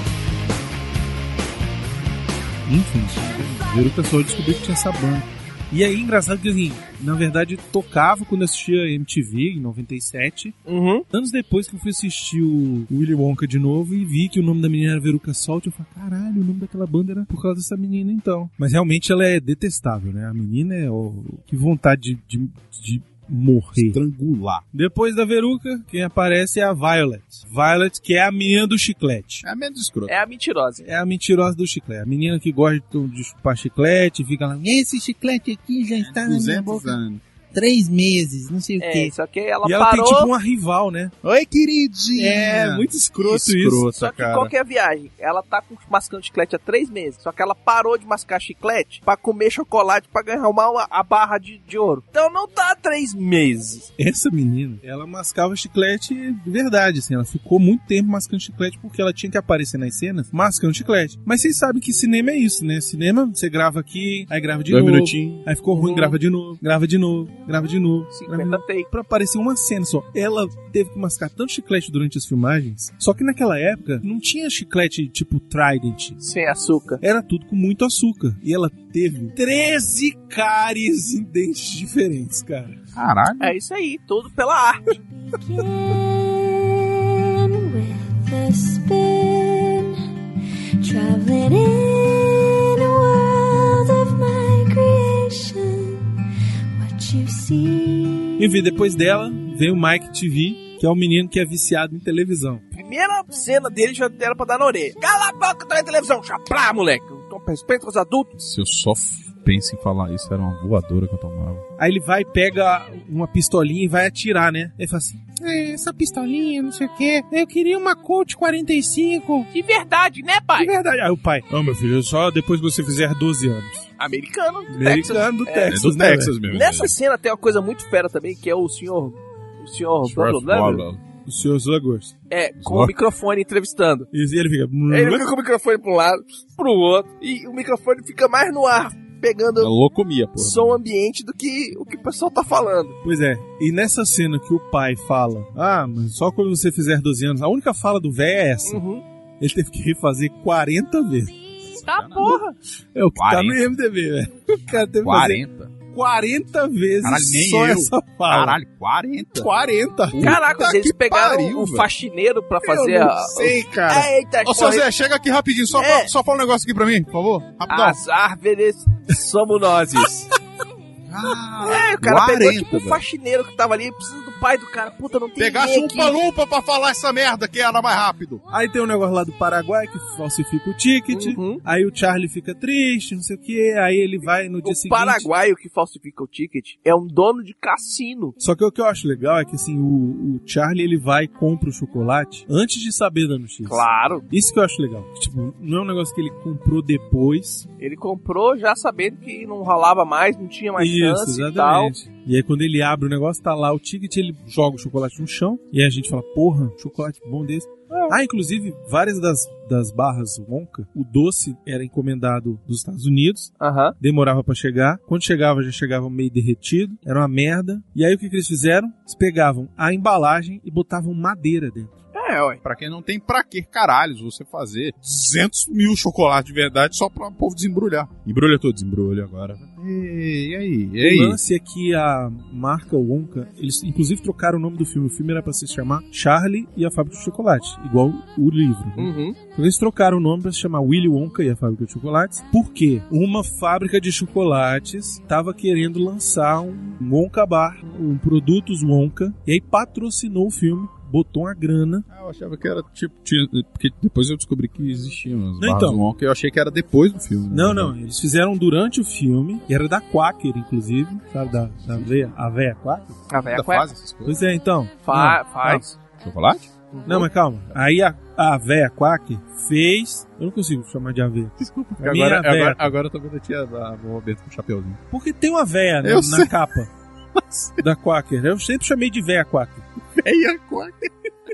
Enfim, Veruca só descobriu que tinha essa banda. E aí, engraçado que, assim, na verdade, tocava quando eu assistia MTV, em 97. Anos depois que eu fui assistir o Willy Wonka de novo e vi que o nome da menina era Veruca Salt, eu falei, caralho, o nome daquela banda era por causa dessa menina, então. Mas realmente ela é detestável, né? A menina é... que vontade de morrer. Estrangular. Depois da Veruca, quem aparece é a Violet. Violet, que é a menina do chiclete. É a menina do escroto. É a mentirosa. É a mentirosa do chiclete. A menina que gosta de chupar chiclete, fica lá, esse chiclete aqui já está na minha boca. Anos. 3 meses, não sei o quê. Só que ela e ela parou... tem tipo uma rival, né? Oi, queridinha. É, muito escroto isso. Só que cara. qual que é a viagem? Ela tá mascando chiclete há 3 meses. Só que ela parou de mascar chiclete pra comer chocolate pra ganhar a barra de ouro. Então não tá há 3 meses. Essa menina, ela mascava chiclete de verdade, assim. Ela ficou muito tempo mascando chiclete porque ela tinha que aparecer nas cenas mascando chiclete. Mas vocês sabem que cinema é isso, né? Cinema, você grava aqui, aí grava de 2 novo. minutinhos. Aí ficou ruim, grava de novo, grava de novo, grava de novo. 50 take. Pra aparecer uma cena só. Ela teve que mascar tanto chiclete durante as filmagens. Só que naquela época não tinha chiclete tipo Trident. Sem açúcar. Era tudo com muito açúcar. E ela teve 13 cáries em dentes diferentes, cara. Caralho. É isso aí, tudo pela arte. With a spin, traveling in a world of my creation. What you see. Enfim, depois dela veio o Mike TV, que é o menino que é viciado em televisão. Primeira cena dele já era pra dar na orelha. Cala a boca, tá na televisão. Chaplá, moleque. Então, respeita os adultos. Se eu só penso em falar isso, era uma voadora que eu tomava. Aí ele vai, pega uma pistolinha e vai atirar, né? Ele fala assim, essa pistolinha, não sei o quê. Eu queria uma Colt 45. De verdade, né, pai? De verdade. Aí o pai, meu filho, só depois que você fizer 12 anos. Americano do Texas. Do Texas mesmo. Nessa cena tem uma coisa muito fera também, que é o senhor blá, blá, blá, blá. O senhor Slugworth. Com o microfone entrevistando. E ele fica... Ele fica com o microfone pra um lado, pro outro, e o microfone fica mais no ar, pegando loucomia, porra. som ambiente do que o que o pessoal tá falando. Pois é, e nessa cena que o pai fala, mas só quando você fizer 12 anos, a única fala do velho é essa. Ele teve que refazer 40 vezes. Tá, porra! É o que 40. Tá no IMDb, velho. O cara teve que fazer 40 vezes. Caralho, nem só eu. Essa fala. Caralho, 40? 40. Caraca, eles pegaram o faxineiro pra fazer eu não sei, cara. Eita, ô, seu Zé, chega aqui rapidinho, só fala um negócio aqui pra mim, por favor. Rapidão. As árvores somos nós. O cara 40, pegou tipo um faxineiro que tava ali, precisa do pai do cara. Puta, não tem pegasse um palumpa pra falar essa merda que era mais rápido. Aí tem um negócio lá do Paraguai que falsifica o ticket. Aí o Charlie fica triste, não sei o que. Aí ele vai no dia seguinte. O paraguaio que falsifica o ticket é um dono de cassino. Só que o que eu acho legal é que assim, o Charlie ele vai e compra o chocolate antes de saber da notícia. Claro. Isso que eu acho legal. Tipo, não é um negócio que ele comprou depois. Ele comprou já sabendo que não rolava mais, não tinha mais chance. Isso, exatamente. E aí quando ele abre o negócio, tá lá o ticket, ele joga o chocolate no chão, e aí a gente fala, porra, chocolate bom desse. Inclusive, várias das barras Wonka, o doce era encomendado dos Estados Unidos, demorava pra chegar, quando chegava, já chegava meio derretido, era uma merda, e aí o que eles fizeram? Eles pegavam a embalagem e botavam madeira dentro. Ué. Pra quem não tem pra que caralhos você fazer 200 mil chocolates de verdade só pra o povo desembrulhar. Embrulha todo, desembrulha agora. E aí? O lance é que a marca Wonka, eles inclusive trocaram o nome do filme. O filme era pra se chamar Charlie e a Fábrica de Chocolate, igual o livro. Eles trocaram o nome pra se chamar Willy Wonka e a Fábrica de Chocolates. Por quê? Uma fábrica de chocolates tava querendo lançar um Wonka Bar, um Produtos Wonka, e aí patrocinou o filme. Botou uma grana. Eu achava que era tipo... Porque depois eu descobri que existiam as barras Wonka, eu achei que era depois do filme. Não. Eles fizeram durante o filme. E era da Quaker, inclusive. Sabe, da veia? A veia Quaker? A veia Quaker? Pois é, então. Faz. Chocolate? Não, mas calma. Aí a veia Quaker fez... Eu não consigo chamar de aveia. Desculpa. Agora eu tô vendo a tia da Vovó Bento com o chapeuzinho. Porque tem uma veia na capa da Quaker. Eu sempre chamei de veia Quaker. Veia Quaker.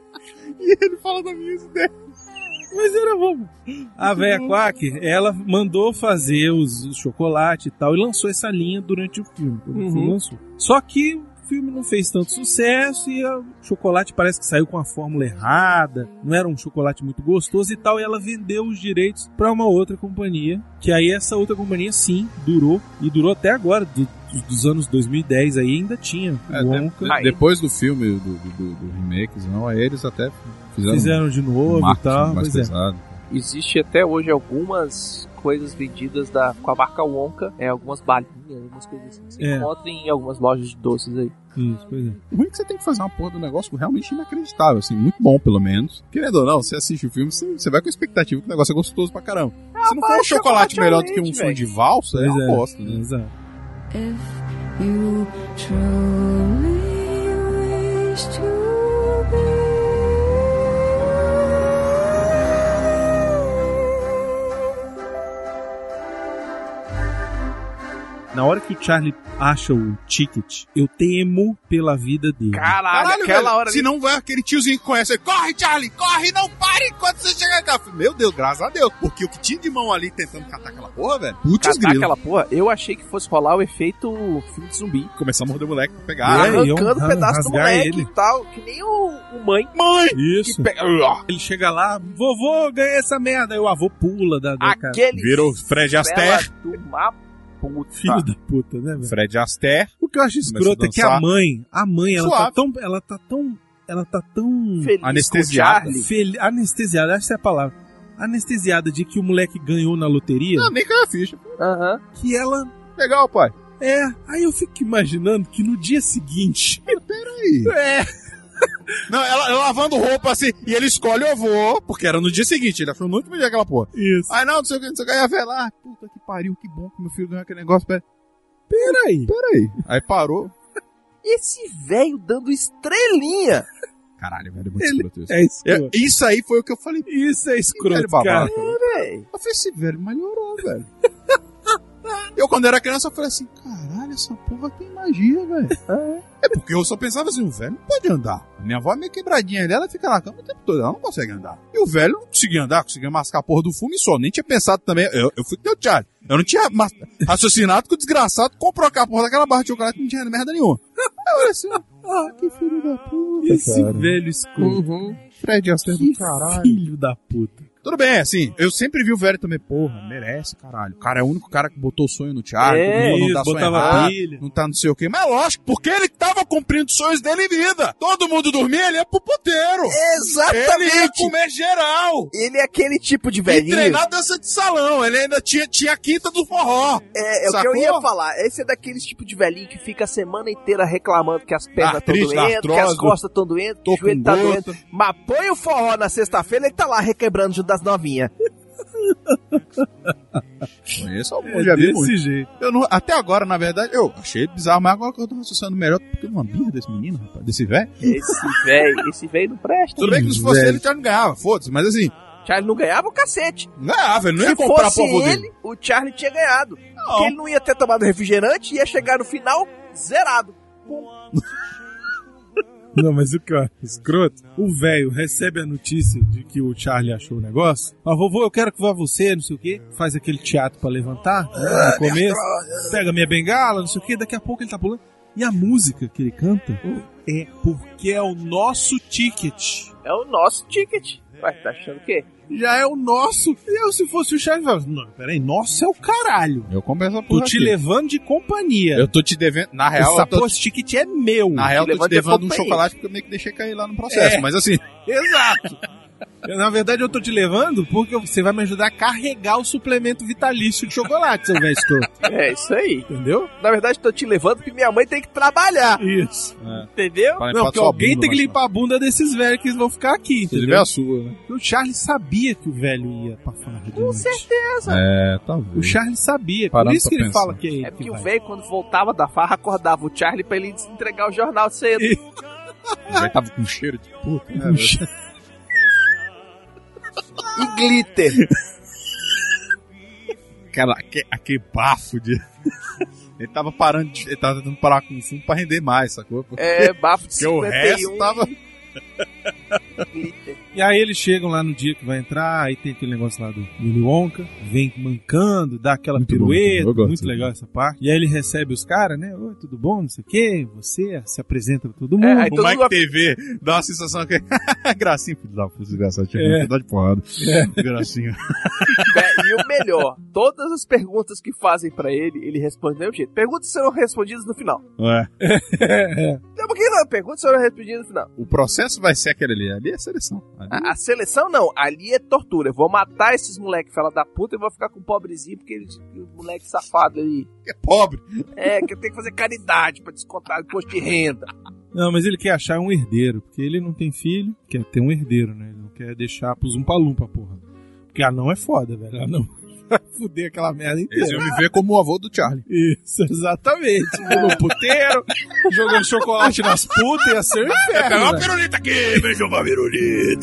E ele fala da minha ideia. Mas era bom. A veia Quaker, ela mandou fazer os chocolates e tal, e lançou essa linha durante o filme. Lançou. Só que filme não fez tanto sucesso e o chocolate parece que saiu com a fórmula errada, não era um chocolate muito gostoso e tal, e ela vendeu os direitos para uma outra companhia, que aí essa outra companhia sim durou, e durou até agora, dos anos 2010 aí ainda tinha Wonka. Depois do filme, do remake, não, aí eles até fizeram de novo e tal, mais pois pesado. Existe até hoje algumas coisas vendidas com a marca Wonka, algumas balinhas, algumas coisas assim. Você encontra em algumas lojas de doces aí. Isso, pois é. O ruim é que você tem que fazer uma porra do negócio realmente inacreditável, assim, muito bom pelo menos. Querendo ou não, você assiste o filme, você vai com a expectativa que o negócio é gostoso pra caramba. Se não for um chocolate melhor do que um fã de valsa, é uma bosta, né? Exato. If you truly wish to be. Na hora que o Charlie acha o ticket, eu temo pela vida dele. Caralho, aquela hora ali. Se não vai aquele tiozinho que conhece, corre, Charlie, corre, não pare enquanto você chegar cá. Meu Deus, graças a Deus. Porque o que tinha de mão ali tentando catar aquela porra, velho. Putz, grilo. Aquela porra, eu achei que fosse rolar o efeito filme de zumbi. Começar a morder o moleque pra pegar. Arrancando um pedaço do moleque ele. E tal. Que nem o mãe. Isso. Ele chega lá, vovô, ganhei essa merda. Aí o avô pula da Aquele. Virou Fred Astaire. Puta. Filho da puta, né, velho? Fred Astaire. O que eu acho escroto é que a mãe, ela tá tão feliz, anestesiada. Anestesiada, essa é a palavra. Anestesiada de que o moleque ganhou na loteria. Não, nem caiu a ficha. Que ela... Legal, pai. Aí eu fico imaginando que no dia seguinte... Peraí. Não, ela lavando roupa assim, e ele escolhe o avô, porque era no dia seguinte, ele achou muito melhor aquela porra. Isso. Aí não sei o que, aí a velha lá, puta que pariu, que bom que meu filho ganhou aquele negócio. Peraí. Aí parou. Esse velho dando estrelinha. Caralho, velho, é muito escroto isso. É escroto. Isso aí foi o que eu falei. Isso é escroto, velho cara. Eu falei, esse velho melhorou, velho. Eu, quando era criança, eu falei assim, caralho, essa porra tem magia, velho. É porque eu só pensava assim, o velho não pode andar. Minha avó é meio quebradinha ali, ela fica na cama o tempo todo, ela não consegue andar. E o velho não conseguia andar, conseguia mascar a porra do fumo e só. Nem tinha pensado também, eu fui teu Charlie. Eu não tinha raciocinado que o desgraçado comprou aquela porra daquela barra de chocolate que não tinha merda nenhuma. Aí eu falei assim, que filho da puta, esse cara. velho escroto. Fred Astaire do caralho. Filho da puta. Tudo bem, assim, eu sempre vi o velho também, porra, merece, caralho. O cara é o único cara que botou o sonho no Charlie, não dá sonho errado, não tá não sei o quê. Mas lógico, porque ele tava cumprindo sonhos dele em vida. Todo mundo dormia, ele ia pro puteiro. Exatamente. Ele ia comer geral. Ele é aquele tipo de velhinho. E treinar dança de salão, ele ainda tinha a quinta do forró. É o que eu ia falar. Esse é daqueles tipo de velhinho que fica a semana inteira reclamando que as pernas estão doendo, que as costas estão doendo, que o joelho tá doendo. Mas põe o forró na sexta-feira, ele tá lá requebrando junto das novinhas. Conheço algum, já vi muito. Jeito. Eu não, até agora, na verdade, eu achei bizarro, mas agora que eu tô raciocinando melhor, porque uma birra desse menino, rapaz, desse velho. Esse velho não presta. Tudo bem que se fosse ele, o Charlie não ganhava, foda-se, mas assim... Charlie não ganhava o cacete. Não ganhava, ele não ia comprar pro avô dele. O Charlie tinha ganhado. Porque ele não ia ter tomado refrigerante e ia chegar no final zerado. Não, mas o que eu acho escroto, o velho recebe a notícia de que o Charlie achou o negócio. Vovô, eu quero que vá você, não sei o quê. Faz aquele teatro pra levantar, né, no começo. Pega minha bengala, não sei o quê. Daqui a pouco ele tá pulando. E a música que ele canta é porque é o nosso ticket. É o nosso ticket. Ué, tá achando o quê? Já é o nosso. Eu, se fosse o Charlie, eu falava, não, peraí, nosso é o caralho. Eu compro essa porra. Tô te levando de companhia. Eu tô te devendo. Na real, esse ticket é meu. Na real, eu tô te devendo um chocolate porque eu meio que deixei cair lá no processo. Mas assim. Exato. Na verdade, eu tô te levando porque você vai me ajudar a carregar o suplemento vitalício de chocolate, seu velho escroto. É isso aí. Entendeu? Na verdade, tô te levando porque minha mãe tem que trabalhar. Isso. Entendeu? Não, porque alguém tem que limpar a bunda desses velhos que vão ficar aqui. Ele é a sua, né? O Charlie sabia que o velho ia pra farra de noite. Certeza. Talvez. O Charlie sabia. Por isso que ele fala que é ele. É porque o velho, quando voltava da farra, acordava o Charlie pra ele entregar o jornal cedo. O velho tava com cheiro de puta, né? E glitter. Aquele bafo de... Ele tava tentando parar com o fumo pra render mais, sacou? Bafo de 51. Porque o resto tava... Glitter. E aí eles chegam lá no dia que vai entrar, aí tem aquele negócio lá do Willy Wonka, vem mancando, dá aquela Muito pirueta, bom, muito legal essa parte. E aí ele recebe os caras, né? Oi, tudo bom? Não sei o quê. Você se apresenta pra todo mundo. aí O todo Mike mundo- TV dá uma sensação que gracinha, filho da puta, desgraçado, tinha É. que dar de porrada. Gracinha. E o melhor, todas as perguntas que fazem pra ele, ele responde do mesmo jeito. Perguntas serão respondidas no final. Não, por que não? Perguntas serão respondidas no final. O processo vai ser aquele ali é seleção. A seleção não, ali é tortura. Eu vou matar esses moleque fela da puta e vou ficar com o pobrezinho, porque o moleque safado ali. É pobre. É, que eu tenho que fazer caridade pra descontar imposto de renda. Não, mas ele quer achar um herdeiro, porque ele não tem filho, quer ter um herdeiro, né? Ele não quer deixar pros Umpa-Lumpa, porra. Porque anão é foda, velho. Anão vai fuder aquela merda inteira. Eles iam me ver como o avô do Charlie. Isso, exatamente. No puteiro, jogando chocolate nas putas, ia ser um inferno. Pega uma velho. pirulita aqui, vem jogar pirulita.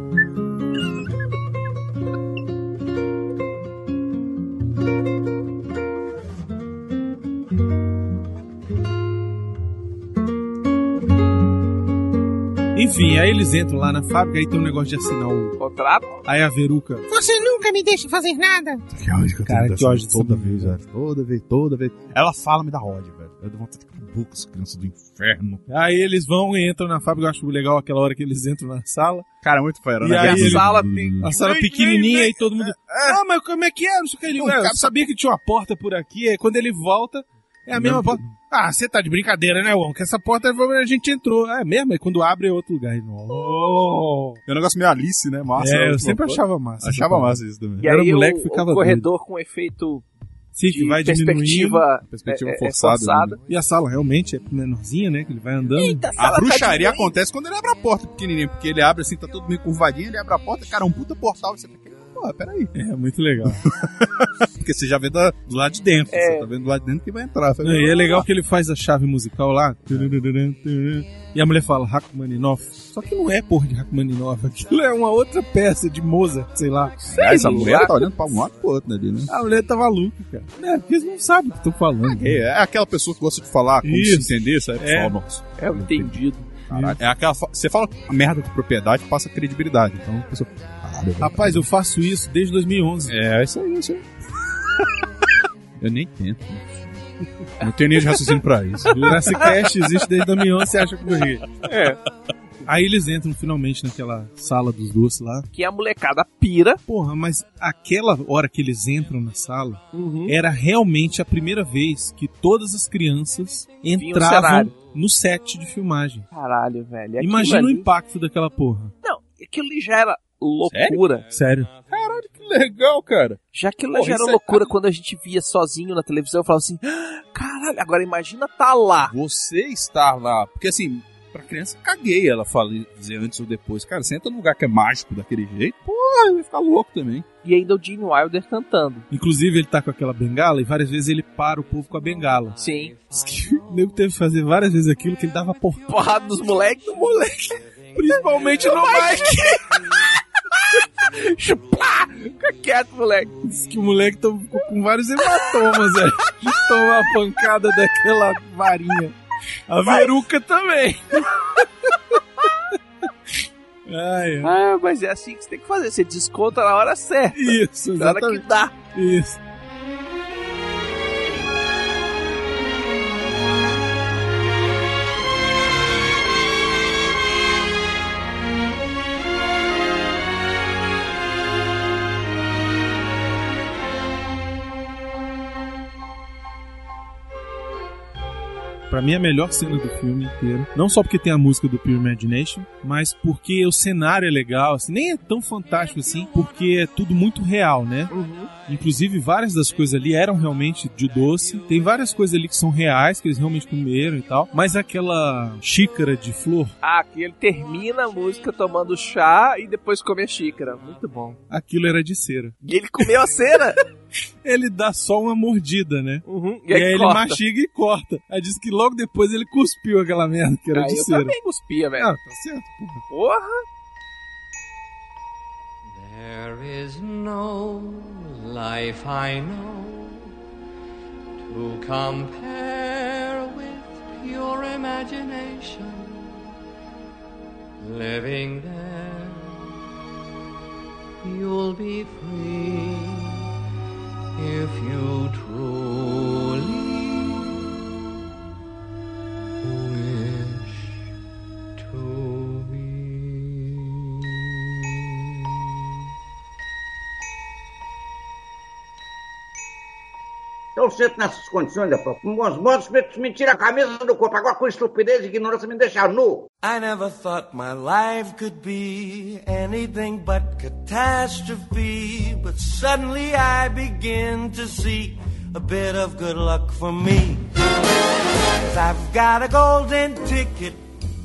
Enfim, aí eles entram lá na fábrica, aí tem um negócio de assinar o contrato. Aí a Veruca... Você nunca me deixa fazer nada. Que ódio que eu Cara, tenho que ódio toda dessa vez, velho. Toda vez. Ela fala, me dá ódio, velho. Eu dou vontade de ficar boca, as crianças do inferno. Aí eles vão e entram na fábrica, eu acho legal aquela hora que eles entram na sala. Cara, muito fera, E né? aí A ele- sala tem... A sala pequenininha e todo mundo... Ah, mas como é que é? Não sei o que. Ele, eu sabia que tinha uma porta por aqui. Aí quando ele volta, é a mesma porta. Ah, você tá de brincadeira, né, Won? Que essa porta a gente entrou. É mesmo? Aí quando abre é outro lugar. Oh. É um negócio meio Alice, né? Massa. É, eu sempre achava massa. Achava massa isso também. E Era aí moleque, o ficava corredor com efeito Sim, que de vai perspectiva, Perspectiva é forçada. forçada. Né? E a sala realmente é menorzinha, né? Que ele vai andando. Eita, A sala bruxaria tá de acontece quando ele abre a porta pequenininha, porque ele abre assim, tá todo meio curvadinho, ele abre a porta, cara, um puta portal, e você fica, pô, peraí. É, muito legal. Porque você já vê do lado de dentro, você tá vendo do lado de dentro que vai entrar. Não, e é legal que ele faz a chave musical lá. E a mulher fala Rachmaninoff. Só que não é porra de Rachmaninoff. Aquilo é uma outra peça de Mozart, sei lá. Essa mulher tá olhando pra um lado e pro outro ali, né? A mulher tá maluca, cara. É, porque eles não sabem o que estão falando. É aquela pessoa que gosta de falar como Isso. se entender, sabe? É. Fala, nossa, É o entendido. caralho. É aquela, você fala a merda com propriedade, passa credibilidade. Então a pessoa, caralho, velho. Rapaz, eu faço isso desde 2011. É isso aí, isso aí. Eu nem tento. Né? Não tenho nem de raciocínio pra isso. O Jurassic Cast existe desde 2011, você acha que eu errei? É. Aí eles entram finalmente naquela sala dos doces lá. Que a molecada pira. Porra, mas aquela hora que eles entram na sala Uhum. era realmente a primeira vez que todas as crianças no entravam cenário. no set de filmagem. Caralho, velho. Aquilo Imagina o ali- impacto daquela porra. Não, aquilo ali já era loucura. Sério. Caralho, que legal, cara. Já aquilo Porra, já era isso é- loucura quando a gente via sozinho na televisão. Eu falava assim, "Ah, caralho, agora imagina tá lá. Você estar lá, porque assim, pra criança caguei, ela fala dizer antes ou depois. Cara, você entra num lugar que é mágico daquele jeito, porra, vai ficar louco também. E ainda o Gene Wilder cantando. Inclusive, ele tá com aquela bengala e várias vezes ele para o povo com a bengala. Sim. Diz que o nego teve que fazer várias vezes aquilo que ele dava porrada. Porrada dos moleques. No moleque. Principalmente no Mike. Chuplá! Fica quieto, moleque. Diz que o moleque ficou com vários hematomas, velho. De tomar a pancada daquela varinha. A Veruca também. Ai, ai. Ah, mas é assim que você tem que fazer. Você desconta na hora certa. Isso, Na hora que exatamente. dá. Isso. Pra mim, é a melhor cena do filme inteiro. Não só porque tem a música do Pure Imagination, mas porque o cenário é legal. Assim, nem é tão fantástico assim, porque é tudo muito real, né? Uhum. Inclusive, várias das coisas ali eram realmente de doce. Tem várias coisas ali que são reais, que eles realmente comeram e tal. Mas aquela xícara de flor, Ah, que ele termina a música tomando chá e depois come a xícara. Muito bom. aquilo era de cera. E ele comeu a cera. Ele dá só uma mordida, né? Uhum. E aí ele corta. mastiga e corta. Aí diz que logo depois ele cuspiu aquela merda que era Aí de eu cera. também cuspia, velho. Ah, tá certo, porra. Porra. There is no life I know to compare with pure imagination. Living there, you'll be free if you truly wish to be. Eu sento nessas condições, Leopoldo, com bons modos, me tira a camisa do corpo. Agora com estupidez e ignorância me deixa nu. I never thought my life could be anything but catastrophe. But suddenly I begin to see a bit of good luck for me. 'Cause I've got a golden ticket.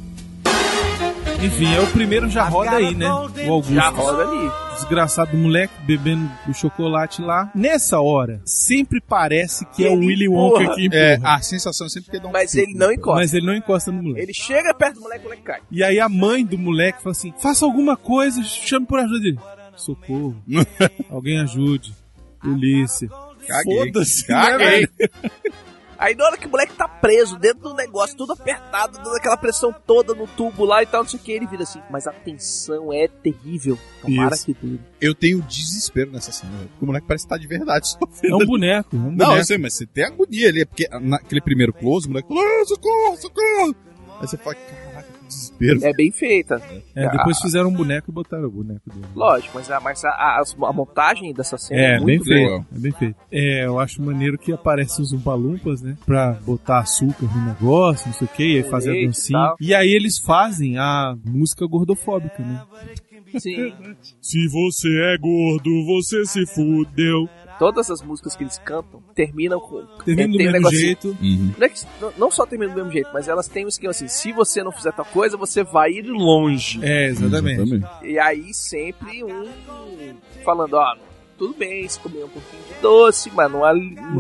Enfim, o primeiro já roda aí, né? O Augusto. Já roda ali. Desgraçado moleque, bebendo o chocolate lá. Nessa hora, sempre parece que é o Willy Wonka que empurra. A sensação é sempre que dá um Mas ele não encosta. Mas ele não encosta no moleque. Ele chega perto do moleque, o moleque cai. E aí a mãe do moleque fala assim, faça alguma coisa, chame por ajuda dele. Socorro. Alguém ajude. Polícia. Foda-se, Caguei. né, velho? Aí na hora que o moleque tá preso dentro do negócio, tudo apertado, dando aquela pressão toda no tubo lá e tal, não sei o que, ele vira assim, mas a tensão é terrível. Tomara que dure. Eu tenho desespero nessa cena, porque o moleque parece estar de verdade sofrendo. É um boneco, Não, eu sei, mas você tem agonia ali, porque naquele primeiro close, o moleque fala, socorro, socorro. Aí você fala, caraca, que desespero. É bem feita. Depois fizeram um boneco e botaram o boneco dele. Lógico, mas a montagem dessa cena é muito bem feito. boa. É bem feito. Eu acho maneiro que aparecem os Umpalumpas, né? Pra botar açúcar no negócio, não sei o que, e aí fazer a dancinha. E aí eles fazem a música gordofóbica, né? Sim. Se você é gordo, você se fudeu. Todas as músicas que eles cantam terminam com... Termina do mesmo jeito. Não só terminam do mesmo jeito, mas elas têm um esquema assim, se você não fizer tal coisa, você vai ir longe. Exatamente. E aí sempre falando, tudo bem, se comer um pouquinho de doce, mas não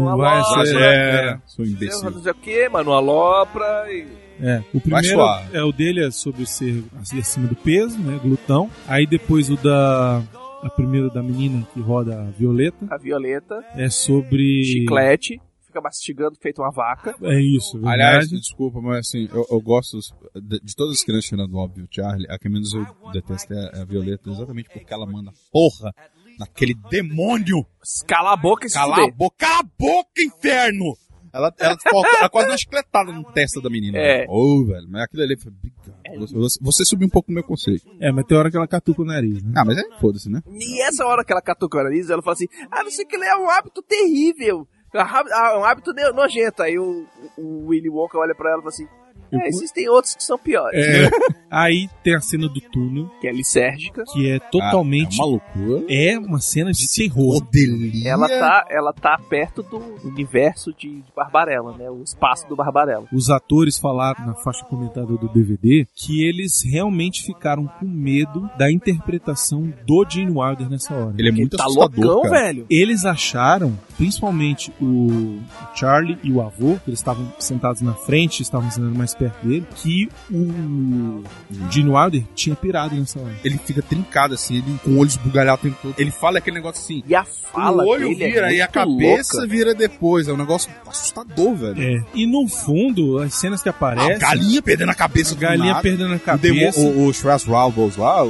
alopra. Sou imbecil. Não sei o que, mas não alopra. O primeiro é o dele, é sobre ser acima do peso, né, glutão. Aí depois a primeira da menina que roda a Violeta. A Violeta. É sobre... chiclete. Fica mastigando feito uma vaca. É isso, verdade. Aliás, desculpa, mas assim, eu gosto de todas as crianças tirando óbvio o Charlie, a que menos eu detesto é a Violeta, exatamente porque ela manda porra naquele demônio. Cala a boca e Cala a boca, inferno! Ela quase dá uma chicletada no testa da menina. Velho, mas aquilo ali foi... Você subiu um pouco no meu conceito. Mas tem hora que ela catuca o nariz, né? Mas foda-se, né? E essa hora que ela catuca o nariz, ela fala assim, não sei o que, é um hábito terrível. Um hábito nojento. Aí o Willy Wonka olha pra ela e fala assim, existem outros que são piores. Aí tem a cena do túnel, que é lisérgica, que é totalmente... é uma loucura. É uma cena de terror. Ela tá perto do universo de Barbarella, né? O espaço do Barbarella. Os atores falaram na faixa comentada do DVD que eles realmente ficaram com medo da interpretação do Gene Wilder nessa hora. Ele é muito assustador, loucão, cara. velho. Eles acharam, principalmente o Charlie e o avô, que eles estavam sentados na frente, estavam sentando mais perto dele, que o Gene Wilder tinha pirado nessa hora. Ele fica trincado assim, ele com o olho esbugalhado o tempo todo. Ele fala aquele negócio assim. E a fala o olho dele vira e a cabeça louca. Vira depois. É um negócio assustador, velho. E no fundo, as cenas que aparecem... A galinha perdendo a cabeça do galinha nada. perdendo a cabeça. O Schwarzwald's lá,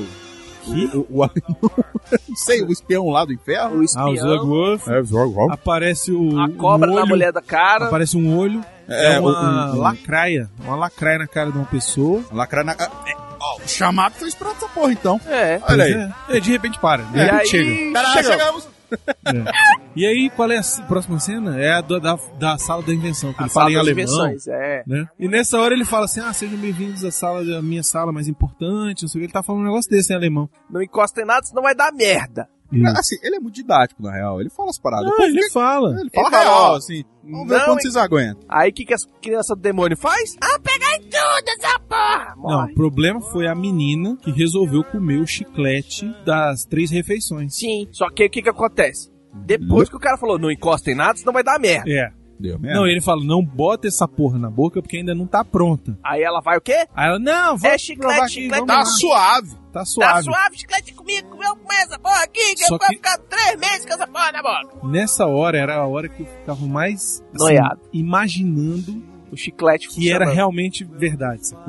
não sei, o espião lá do inferno. O espião. O Zorgwolf. Aparece a cobra na mulher da cara. Aparece um olho. Uma lacraia. Uma lacraia na cara de uma pessoa. Lacraia na cara. O chamado foi esperar essa porra, então. Olha aí. De repente para. De repente chega. Caralho, chegamos. E aí, qual é a próxima cena? É a da sala da invenção, que ele fala em alemão. Né? E nessa hora ele fala assim, sejam bem-vindos à sala da minha sala mais importante, não sei o que. Ele tá falando um negócio desse em alemão. Não encosta em nada, senão vai dar merda. Assim, ele é muito didático, na real. Ele fala as paradas. Ele fala real, assim. Vamos ver quanto vocês aguentam. Aí o que as crianças do demônio faz? Pegar em tudo essa porra! Não, o problema foi a menina que resolveu comer o chiclete das 3 refeições. Sim, só que o que acontece? Depois que o cara falou, não encosta em nada, senão vai dar merda. Deu mesmo? Não, ele fala, não bota essa porra na boca porque ainda não tá pronta. Aí ela vai o quê? Aí ela, não, vamos chiclete. Tá suave. Tá suave. Tá suave, chiclete comigo, comeu com essa porra aqui, que eu vou ficar 3 meses com essa porra na boca. Nessa hora, era a hora que eu ficava mais noiado, imaginando o chiclete que era realmente verdade, sacou?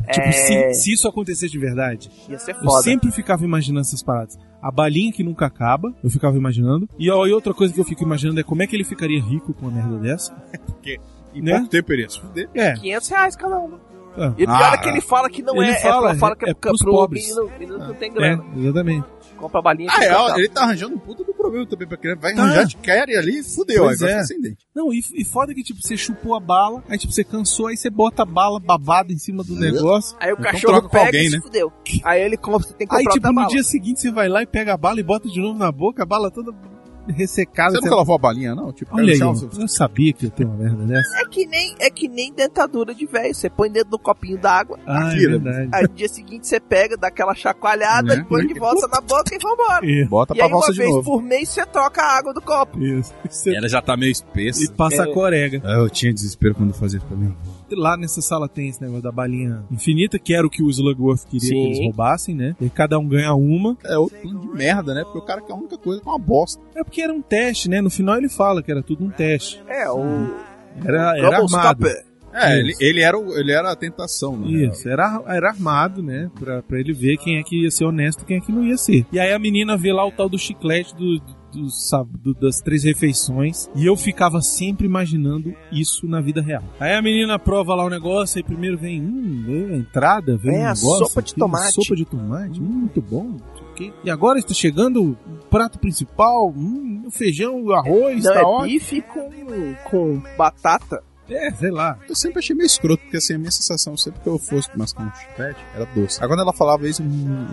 Tipo, se isso acontecer de verdade, ia ser eu foda. sempre ficava imaginando essas paradas. A balinha que nunca acaba, eu ficava imaginando. E outra coisa que eu fico imaginando é como é que ele ficaria rico com uma merda dessa. Porque em pouco tempo ele ia se fuder. R$500 cada uma. E o pior é que ele fala que não ele fala que é pros pro pobres. menino não tem grana. Exatamente. Compra a balinha. Ele tá arranjando um puta do problema também pra criança. Vai arranjar de carry ali e fudeu. Pois aí é. vai ficar sem dente. Não, e foda que, tipo, você chupou a bala, aí, tipo, você cansou, aí você bota a bala babada em cima do negócio. Aí o Então cachorro troca com pega alguém, e se né? fudeu. Aí ele compra, você tem que Aí, comprar tipo, outra no bala. dia seguinte você vai lá e pega a bala e bota de novo na boca, a bala toda ressecada. Você nunca lavou a balinha, não? Tipo, Olha aí, caiu ó, no chão, eu sabia que ia ter uma merda dessa. É que nem dentadura de velho. Você põe dentro do copinho d'água. Ah, é tira. verdade. Aí no dia seguinte você pega, dá aquela chacoalhada, Né? põe de volta na boca e vambora. Bota E pra aí uma valsa de vez novo. por mês você troca a água do copo. Isso. Ela já tá meio espessa. E passa a corega. Eu tinha desespero quando fazia isso pra mim. Lá nessa sala tem esse negócio da balinha infinita, que era o que o Slugworth queria que eles roubassem, né? E cada um ganha uma. É outro plano de merda, né? Porque o cara quer a única coisa com uma bosta. É porque era um teste, né? No final ele fala que era tudo um teste. Era Double armado. stopper. Ele era a tentação, né? Isso, era armado, né? Pra ele ver quem é que ia ser honesto e quem é que não ia ser. E aí a menina vê lá o tal do chiclete das 3 refeições. E eu ficava sempre imaginando isso na vida real. Aí a menina prova lá o negócio, aí primeiro vem a entrada, vem um a negócio. sopa de tomate. Sopa de tomate, muito bom. E agora está chegando o prato principal, o feijão, o arroz, Não, tá é ótimo. bife com batata. Sei lá. Eu sempre achei meio escroto, porque assim, a minha sensação, sempre que eu fosse mascar um chiclete, era doce. Aí quando ela falava isso,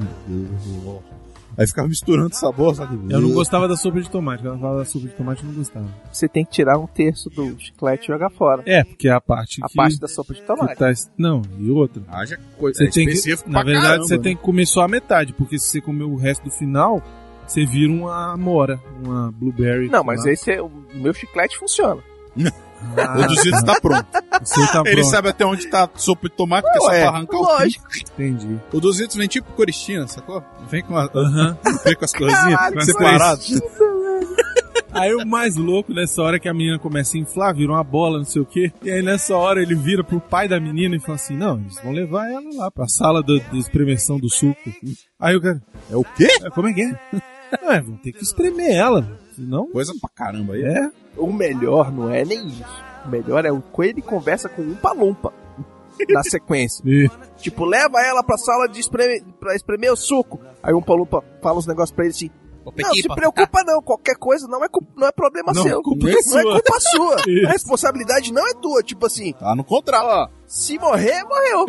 aí ficava misturando sabor, sabe? Eu não gostava da sopa de tomate. Quando ela falava da sopa de tomate, eu não gostava. Você tem que tirar 1/3 do chiclete e jogar fora. Porque é a parte parte da sopa de tomate. Não, e outra. Haja coisa Você tem que, específico na pra verdade, caramba, você né? tem que comer só a metade, porque se você comer o resto do final, você vira uma amora, uma blueberry. Não, mas lá. o meu chiclete funciona. O dos itens tá pronto. O seu tá Ele pronto. sabe até onde tá a sopa de tomate, que é só pra arrancar o lógico. Entendi. O dos itens vem tipo coristina, sacou? Vem com, vem com as Caralho, coisinhas separadas. Aí o mais louco nessa hora que a menina começa a inflar, vira uma bola, não sei o quê. E aí nessa hora ele vira pro pai da menina e fala assim: não, eles vão levar ela lá pra sala de espremeção do suco. Aí o cara: é o quê? Como é que é? Vão ter que espremer ela, senão. Coisa pra caramba aí. O melhor não é nem isso. O melhor é o Coelho conversa com um Palumpa na sequência. Tipo, leva ela pra sala pra espremer o suco. Aí um Palumpa fala uns negócios pra ele assim: não, se preocupa não, qualquer coisa não é problema Não, seu. culpa é não sua. é culpa sua. Isso. A responsabilidade não é tua. Tipo assim, tá no contrato. Ó, se morrer, morreu.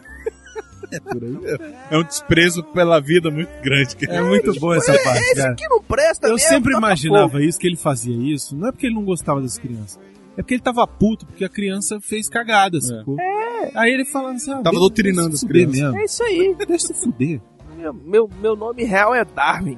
Por aí mesmo. É um desprezo pela vida muito grande. É muito boa essa parte, Esse cara. aqui não presta Eu mesmo, sempre toca imaginava fogo. isso, que ele fazia isso. Não é porque ele não gostava das crianças. É porque ele tava puto, porque a criança fez cagadas. Sacou? Aí ele falando assim: Tava doutrinando as crianças. Mesmo. É isso aí. Deixa se fuder. Meu nome real é Darwin.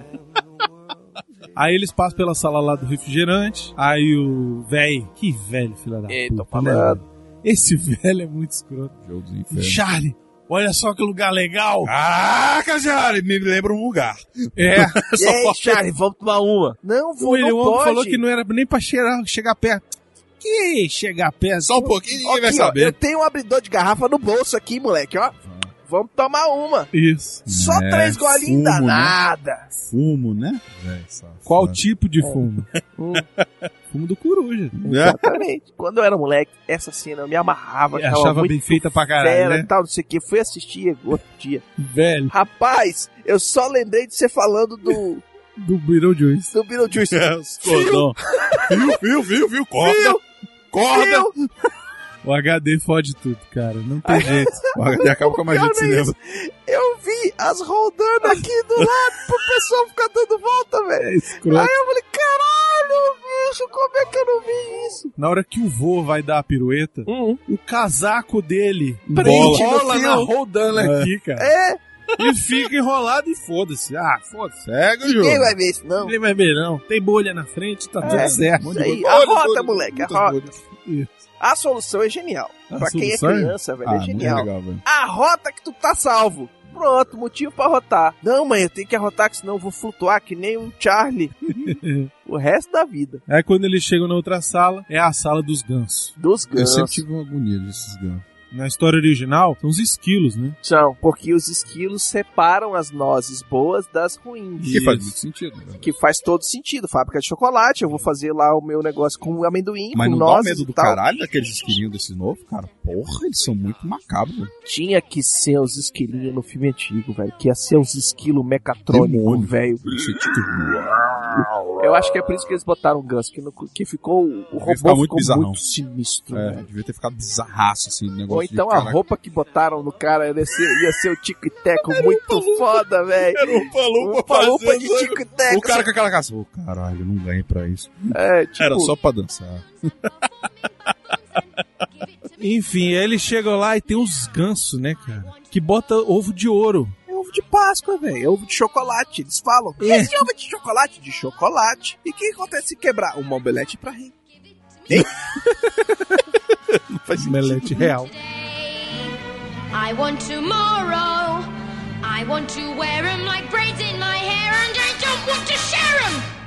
Aí eles passam pela sala lá do refrigerante. Aí o velho. Que velho, filho da Tô puta, né? falando. Esse velho é muito escroto. Jogo dos infernos. Charlie, olha só que lugar legal. Caraca, Charlie, me lembra um lugar. É. E aí, Charlie, vamos tomar uma? Não, O William não Wong pode. falou que não era nem pra chegar perto. Que chegar perto? Só um pouquinho, ninguém vai Aqui, ó, saber. eu tenho um abridor de garrafa no bolso aqui, moleque, ó. Vamos tomar uma. Isso. Só 3 golinhos fumo, danada. Fumo, né? Qual tipo de fumo? Fumo do coruja. Exatamente. Quando eu era moleque, essa cena eu me amarrava. Eu achava muito bem feita pra caralho, fera né? e tal, não sei o que. Fui assistir outro dia. Velho. Rapaz, eu só lembrei de você falando do Beetlejuice. do Beetlejuice. Os cordão. Viu? Corda. O HD fode tudo, cara. Não tem jeito. O HD acaba com a magia de cinema. Eu vi as rodando aqui do lado pro pessoal ficar dando volta, velho. É escroto. Aí eu falei, caralho, bicho, como é que eu não vi isso? Na hora que o vô vai dar a pirueta, o casaco dele Prende no bola na fio. rodando aqui, cara. É, E fica enrolado e foda-se. Ah, foda-se. Segue o jogo. ninguém vai ver isso, não. Ninguém vai ver, não. Tem bolha na frente, tá tudo certo. Isso aí. Bolha, A rota, bolha, moleque, a muitas rota. bolhas. Isso. A solução é genial. A Pra quem é solução é? criança, velho, é Muito genial. legal, velho. A rota que tu tá salvo. Pronto, motivo pra arrotar. Não, mãe, eu tenho que arrotar, que senão eu vou flutuar que nem um Charlie. O resto da vida. Aí quando eles chegam na outra sala, é a sala dos gansos. Dos Eu gansos. sempre tive uma agonia desses gansos. Na história original, são os esquilos, né? São, porque os esquilos separam as nozes boas das ruins. Que faz muito sentido. Né? Que faz todo sentido. Fábrica de chocolate, eu vou fazer lá o meu negócio com amendoim, mas com não nozes dá medo do tal. caralho daqueles esquilinhos desses novos, cara? Porra, eles são muito macabros. Tinha que ser os esquilinhos no filme antigo, velho. Que ia ser os esquilos mecatrônicos, velho. Eu acho que é por isso que eles botaram o Gus, que ficou... O robô muito ficou muito sinistro, velho. Devia ter ficado bizarraço, assim, o negócio. Ou então a roupa que botaram no cara ia ser o Tico e Teco muito foda, velho. Era um Palupa de Tico e Teco. O cara com aquela casa. Caralho, eu não ganhei pra isso. Tipo... Era só pra dançar. Enfim, aí eles chegam lá e tem os gansos, né, cara? Que bota ovo de ouro. É ovo de Páscoa, velho. É ovo de chocolate. Eles falam. Esse ovo de chocolate? De chocolate. E o que acontece se quebrar? Um omelete pra rir. Hein? Não faz omelete real. I want tomorrow. I want to wear 'em like braids in my hair and I don't want to share 'em.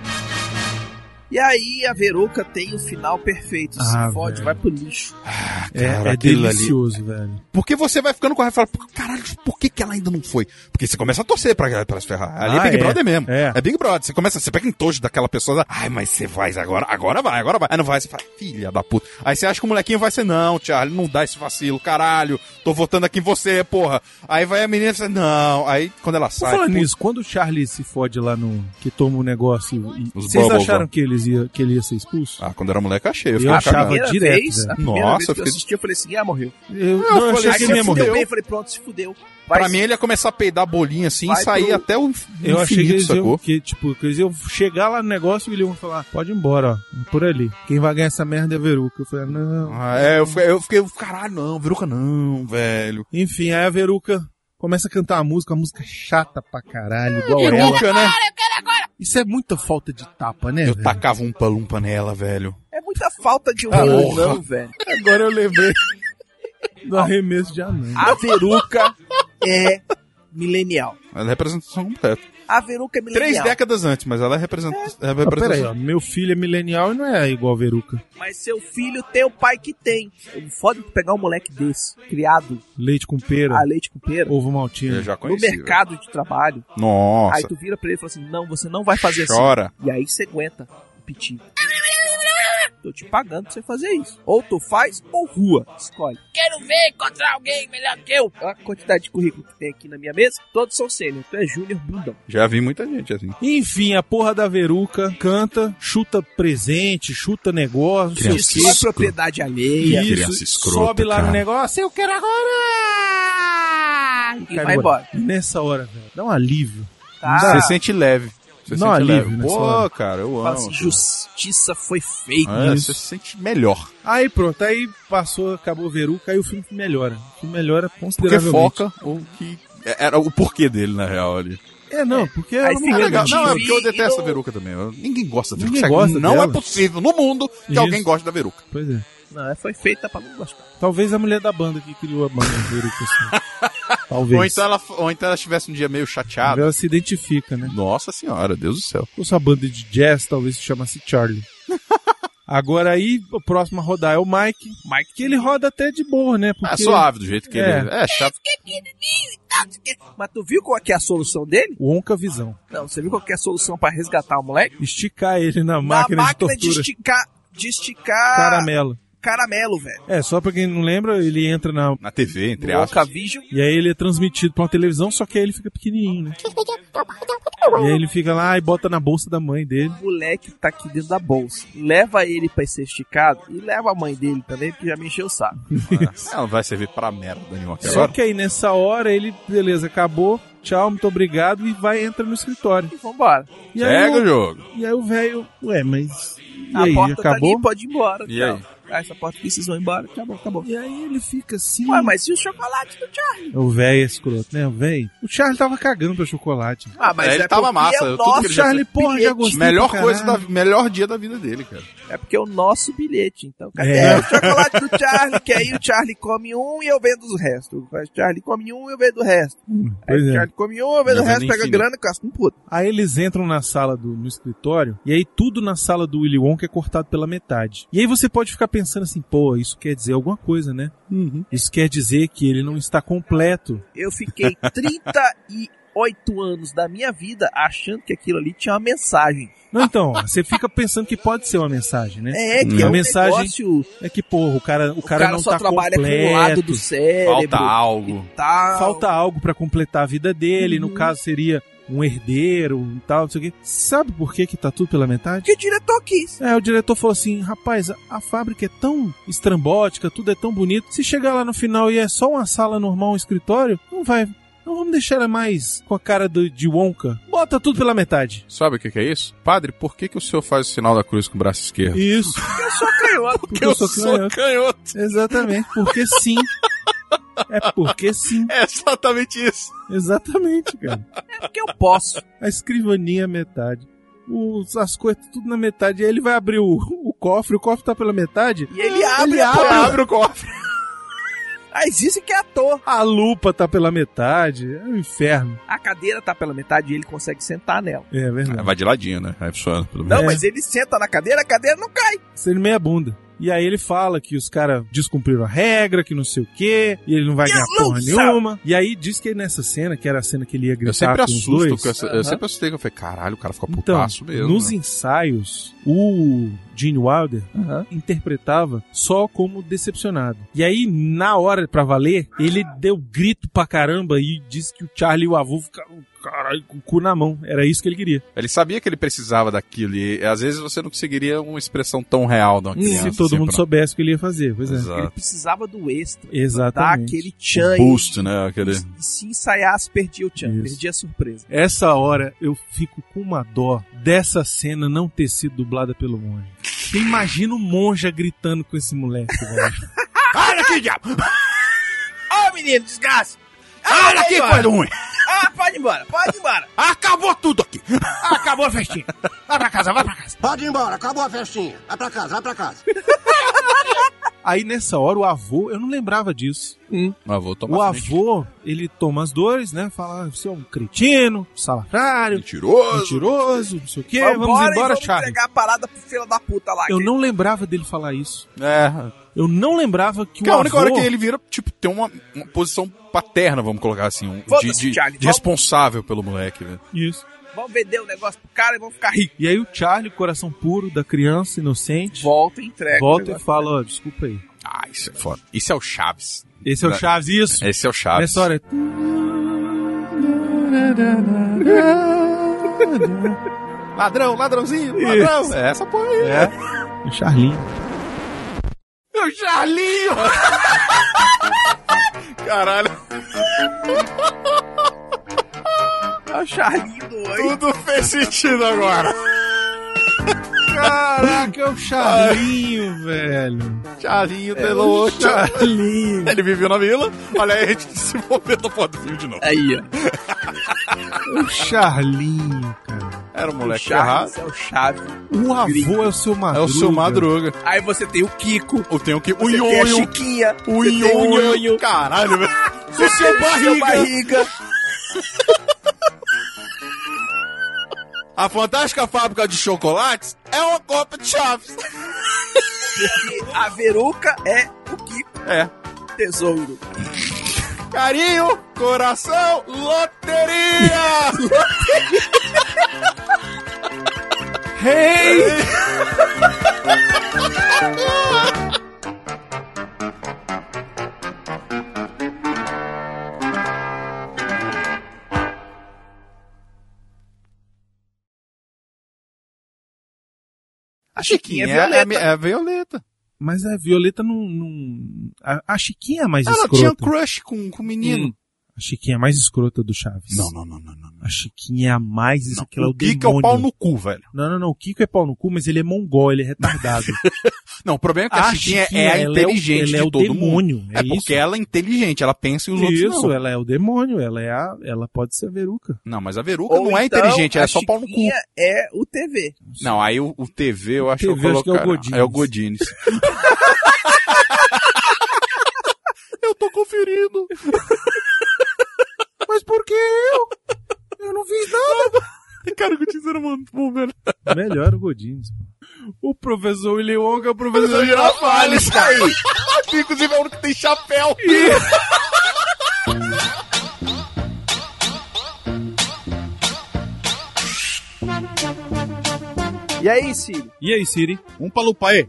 E aí a Veruca tem o final perfeito. Se fode, velho. Vai pro lixo. É delicioso, velho. Porque você vai ficando com a raiva e fala, caralho, por que ela ainda não foi? Porque você começa a torcer pra se ferrar. Ali é Big Brother mesmo. É Big Brother. Você pega entojo daquela pessoa, ai, mas você vai agora vai. Aí não vai, você fala, filha da puta. Aí você acha que o molequinho vai ser, não, Charlie, não dá esse vacilo, caralho, tô votando aqui em você, porra. Aí vai a menina e fala, não. Aí quando ela sai... Falando nisso, quando o Charlie se fode lá no... que toma o negócio e... Vocês bubbles, acharam que ele ia ser expulso? Quando era moleque eu achei. Eu achava direto. A primeira vez que eu assisti, eu falei assim, morreu. Eu achei que ele ia morrer. Eu falei, pronto, se fudeu. Pra mim ele ia começar a peidar bolinha assim e sair até o eu achei que eles iam chegar lá no negócio e eles iam falar, pode ir embora, ó, por ali. Quem vai ganhar essa merda é a Veruca. Eu falei, não. Eu fiquei, caralho, não, Veruca não, velho. Enfim, aí a Veruca começa a cantar uma música chata pra caralho, igual Veruca, ela. Né? Isso é muita falta de tapa, né, Eu velho? tacava um palumpa nela, velho. É muita falta de humor, não, velho. Agora eu lembrei do arremesso de anão. A Veruca é milenial. Ela é representação completa. A Veruca é milenial. 3 décadas antes, mas ela é representação. Peraí, ó, meu filho é milenial e não é igual a Veruca. Mas seu filho tem o pai que tem. Foda de pegar um moleque desse, criado. Leite com pera. Leite com pera. Ovo maltino. Eu já conheci. No mercado de trabalho. Nossa. Aí tu vira pra ele e fala assim, não, você não vai fazer Chora. assim. E aí você aguenta o pitinho. Tô te pagando pra você fazer isso. Ou tu faz, ou rua. Escolhe. Quero ver encontrar alguém melhor que eu. A quantidade de currículo que tem aqui na minha mesa, todos são sênior. Tu é júnior bundão. Já vi muita gente assim. Enfim, a porra da Veruca canta, chuta presente, chuta negócio. Destrói propriedade alheia. Isso, sobe lá no negócio, eu quero agora! E vai embora. E nessa hora, velho, dá um alívio. Você sente leve. Não, alívio, né? Pô, cara, eu amo. Assim, justiça foi feita. Você se sente melhor. Aí pronto, aí passou, acabou a Veruca, aí o filme melhora. O filme melhora consideravelmente. Porque foca o que era o porquê dele, na real, ali. Não, porque aí ela não é legal. Não, é porque eu detesto a Veruca também. Ninguém gosta da Veruca. Não é possível no mundo que alguém goste da Veruca. Pois é. Não, foi feita pra não gostar. Talvez a mulher da banda que criou a banda Veruca, assim. Talvez. Ou então ela estivesse um dia meio chateada. Ela se identifica, né? Nossa senhora, Deus do céu. Ou sua banda de jazz talvez se chamasse Charlie. Agora aí, o próximo a rodar é o Mike. Mike, que ele roda até de boa, né? Porque... É suave do jeito que ele é. É chato. Mas tu viu qual que é a solução dele? O Onca Visão. Não, você viu qual que é a solução pra resgatar o moleque? Esticar ele na máquina de tortura. De esticar... Caramelo, velho. É, só pra quem não lembra, ele entra na TV, entre aspas. E aí ele é transmitido pra uma televisão, só que aí ele fica pequenininho, né? E aí ele fica lá e bota na bolsa da mãe dele. O moleque tá aqui dentro da bolsa. Leva ele pra ser esticado e leva a mãe dele também, porque já me encheu o saco. Não vai servir pra merda nenhuma. Só que aí nessa hora ele, beleza, acabou. Tchau, muito obrigado. E entra no escritório. E vambora. E Pega o jogo. E aí o velho, mas... E a aí, porta acabou? tá ali, pode ir embora. E aí? Essa porta aqui, vocês vão embora. Acabou. E aí ele fica assim... Ué, mas e o chocolate do Charlie? O velho é escroto, né? O velho... O Charlie tava cagando pra chocolate. Mas ele tava massa. Tudo que o Charlie, porra, já gostei. Melhor dia da vida dele, cara. É porque é o nosso bilhete, então. Cadê o chocolate do Charlie? Que aí o Charlie come um e eu vendo o resto. O Charlie come um e eu vendo o resto. Aí o Charlie come um, eu vendo o resto, pega grana e casca um puto. Aí eles entram na sala no escritório, e aí tudo na sala do Willy Wonka é cortado pela metade. E aí você pode ficar pensando pensando assim, pô, isso quer dizer alguma coisa, né? Isso quer dizer que ele não está completo. Eu fiquei 38 anos da minha vida achando que aquilo ali tinha uma mensagem. Não, então, você fica pensando que pode ser uma mensagem, né? Que a é um mensagem negócio... é que, porra, o cara não só tá trabalha completo. com o lado do cérebro. Falta algo. Falta algo pra completar a vida dele. No caso, seria um herdeiro e tal, não sei o quê. Sabe por que tá tudo pela metade? Que o diretor quis. O diretor falou assim, rapaz, a fábrica é tão estrambótica, tudo é tão bonito. Se chegar lá no final e é só uma sala normal, um escritório, não vamos deixar ela mais com a cara de Wonka. Bota tudo pela metade. Sabe o que é isso? Padre, por que o senhor faz o sinal da cruz com o braço esquerdo? Isso. Porque eu sou canhoto. Porque eu sou canhoto. Exatamente, porque sim. É porque sim. É exatamente isso. Exatamente, cara. É porque eu posso. A escrivaninha metade. As coisas tudo na metade. E aí ele vai abrir o cofre tá pela metade. E ele abre o cofre. Aí dizem que é ator. A lupa tá pela metade. É um inferno. A cadeira tá pela metade e ele consegue sentar nela. É verdade. Vai de ladinho, né? Aí funciona, pelo menos. Não, mas ele senta na cadeira, a cadeira não cai. Sendo meia bunda. E aí ele fala que os caras descumpriram a regra, que não sei o quê, e ele não vai ganhar porra nenhuma. E aí diz que nessa cena, que era a cena que ele ia gritar com os dois... Eu sempre assustei, que eu falei, caralho, o cara fica putaço mesmo. Nos ensaios, o Gene Wilder interpretava só como decepcionado. E aí, na hora pra valer, ele deu grito pra caramba e disse que o Charlie e o avô ficaram... Caralho, com o cu na mão. Era isso que ele queria. Ele sabia que ele precisava daquilo e às vezes você não conseguiria uma expressão tão real de uma criança. Se todo mundo soubesse o que ele ia fazer. Pois Exato. Ele precisava do extra. Exatamente. Dar aquele tchan. Boost, né? Aquele... E se ensaiasse, perdia o tchan. Perdia a surpresa. Essa hora eu fico com uma dó dessa cena não ter sido dublada pelo monge. Você imagina o monja gritando com esse moleque, velho. Olha aqui, diabo! Ô, menino, desgraça! Olha aqui, coisa ruim! Pode ir embora, pode ir embora. Acabou tudo aqui. Acabou a festinha. Vai pra casa, vai pra casa. Pode ir embora, acabou a festinha. Vai pra casa, vai pra casa. Aí nessa hora o avô, eu não lembrava disso. O avô, ele toma as dores, né? Fala, você é um cretino, salafrário, mentiroso, não sei o quê. Vamos embora, Charlie. Vamos entregar a parada pro filho da puta lá. Eu não lembrava dele falar isso. É. Eu não lembrava que a única hora que ele vira, tipo, tem uma posição paterna, vamos colocar assim, de responsável pelo moleque, velho. Isso. Vamos vender o negócio pro cara e vamos ficar ricos. E aí o Charlie, coração puro da criança inocente, volta e entrega. Volta e fala, ó, desculpa aí. Ah, isso é foda. Isso é o Chaves. Esse é o Chaves, isso. Esse é o Chaves. Nessa hora é... Ladrãozinho, ladrão. É essa porra aí. É. O Charlinho. O Charlinho! Caralho. É o Charlinho do oi. Tudo fez sentido agora. Caraca, é o Charlinho, velho. Charlinho Delô. Charlinho. Ele viveu na vila. Olha aí, a gente se envolvendo no foto do filme de novo. Aí, ó. O Charlinho, cara. Era um moleque errado. É o Chaves. O avô é o seu Madruga. É o seu Madruga. Aí você tem o Kiko. Tem o Kiko. O Nhonho. Tem a Chiquinha. O Nhonho. Caralho, velho. O seu barriga. A fantástica fábrica de chocolates é uma cópia de Chaves. Porque a Veruca é o Kiko. É. Tesouro. Carinho, coração, loteria! Hey! A Chiquinha é Violeta. É Violeta. Mas a Violeta não... A Chiquinha é mais escrota. Ela tinha crush com o menino. A Chiquinha é a mais escrota do Chaves. Não. A Chiquinha é a mais... Não, aquela o Kiko é o pau no cu, velho. Não. O Kiko é pau no cu, mas ele é mongol, ele é retardado. Não, o problema é que a Chiquinha é a inteligente de todo mundo. É porque ela é inteligente, ela pensa em os outros não. Isso, ela é o demônio, ela pode ser a Veruca. Não, mas a Veruca não é inteligente, ela é só pau no cu. A Chiquinha é o TV. Não, aí o TV eu acho que eu coloco. É o Godines. Eu tô conferindo. Mas por que eu? Eu não fiz nada. Cara, o Godines era muito bom, velho. Melhor o Godines. O professor Willy Wonka é o professor Girafales, cara. Inclusive é o único que tem chapéu. E aí, Siri? E aí, Siri? Um palupaê.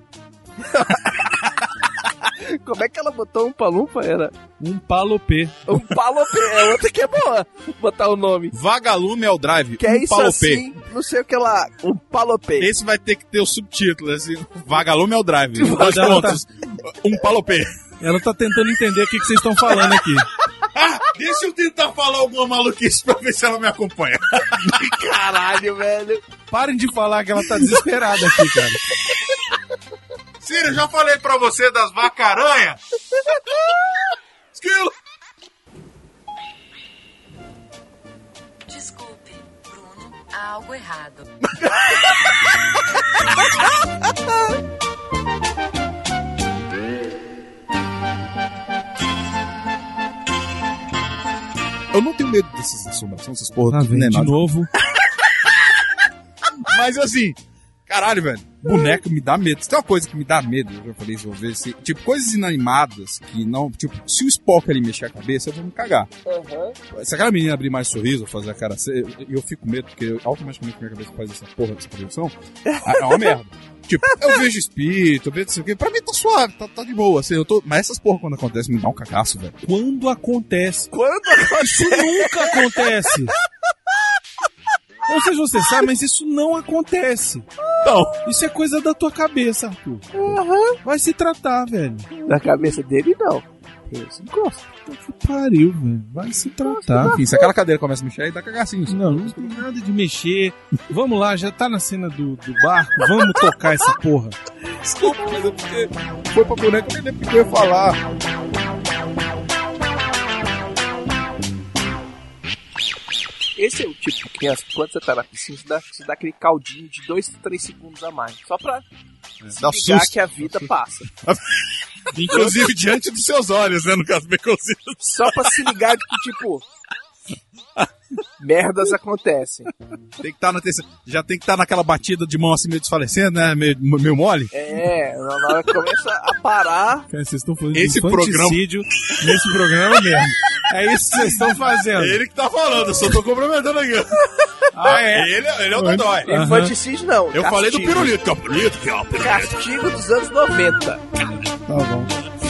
Como é que ela botou um palumpa? Era um palopê. Um palopê, é outra que é boa. Botar o nome. Vagalume ao drive. Que um é isso palopê. assim, não sei o que lá. Um palopê. Esse vai ter que ter o subtítulo, assim. Vagalume ao drive. Mas ela tá... Um palopê. Ela tá tentando entender o que vocês estão falando aqui. Deixa eu tentar falar alguma maluquice pra ver se ela me acompanha. Caralho, velho. Parem de falar que ela tá desesperada aqui, cara. Ciro, eu já falei pra você das vacaranhas. Esquilo. Desculpe, Bruno, há algo errado. Eu não tenho medo dessas assombrações, essas porra. De novo. Mas assim, caralho, velho, boneco me dá medo. Se tem uma coisa que me dá medo, eu já falei isso uma vez, tipo, coisas inanimadas que não, tipo, se o Spock ali mexer a cabeça, eu vou me cagar. Se aquela menina abrir mais sorriso, fazer a cara, eu fico com medo, porque automaticamente minha cabeça faz essa porra dessa projeção, é uma merda. Tipo, eu vejo espírito, eu vejo isso aqui, pra mim tá suave, tá de boa, assim, mas essas porra quando acontece me dá um cagaço, velho. Quando acontece? Isso nunca acontece. Não sei se você sabe, mas isso não acontece. Não. Isso é coisa da tua cabeça, Arthur. Vai se tratar, velho. Na cabeça dele, não. Eu se encosto. Que pariu, velho. Vai se tratar. Enfim, se aquela cadeira começa a mexer, aí dá cagacinho. Não tem nada de mexer. Vamos lá, já tá na cena do barco. Vamos tocar essa porra. Desculpa, mas é porque foi pra boneca, eu nem lembro o que eu ia falar. Esse é o tipo de criança que quando você tá na piscina, você dá aquele caldinho de 2, 3 segundos a mais. Só pra se ligar que a vida passa. Inclusive diante dos seus olhos, né, no caso Beconzitos. Só pra se ligar de que, tipo, merdas acontecem. Tem que estar já tem que estar naquela batida de mão assim meio desfalecendo, né, meio mole. É, na hora que começa a parar. Cara, vocês estão falando esse de infanticídio nesse programa mesmo. É isso que vocês estão fazendo. Ele que tá falando, eu só tô complementando aqui. Ele é o Dodói. Infanticídio não. Eu falei do pirulito, que é o pirulito, Castigo dos anos 90. Tá bom.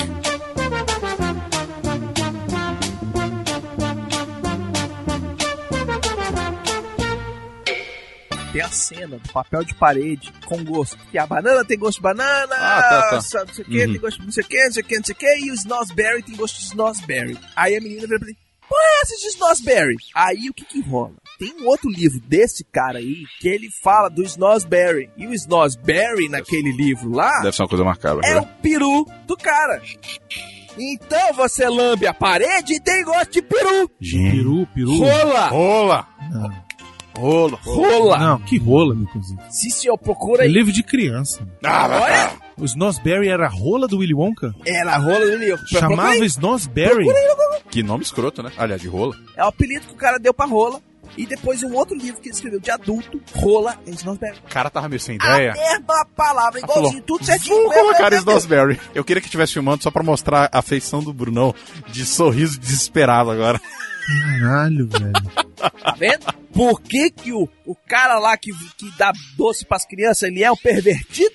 Tem a cena do papel de parede com gosto. Que a banana tem gosto de banana, não sei o que, tem gosto de não sei o que, não sei o que, não sei o que, e o Snosberry tem gosto de Snosberry. Aí a menina vira pra ele, pô, é essa de Snosberry? Aí o que rola? Tem um outro livro desse cara aí que ele fala do Snosberry. E o Snosberry naquele livro lá deve ser uma coisa macabra. É o peru do cara. Então você lambe a parede e tem gosto de peru. Peru. Rola. Rola. Não, que rola, meu cozinho. Sim, senhor, procura aí. É livro de criança. Olha. O Snosberry era a rola do Willy Wonka? Era a rola do Willy Wonka. Chamava Snosberry? Que nome escroto, né? Aliás, de rola. É o apelido que o cara deu pra rola. E depois um outro livro que ele escreveu de adulto, rola, é Snosberry. O cara tava meio sem ideia. A mesma palavra, igualzinho, tudo certinho. Vamos colocar Snosberry. Eu queria que estivesse filmando só pra mostrar a feição do Brunão de sorriso desesperado agora. Caralho, velho. Tá vendo? Por que o cara lá que dá doce pras crianças, ele é um pervertido?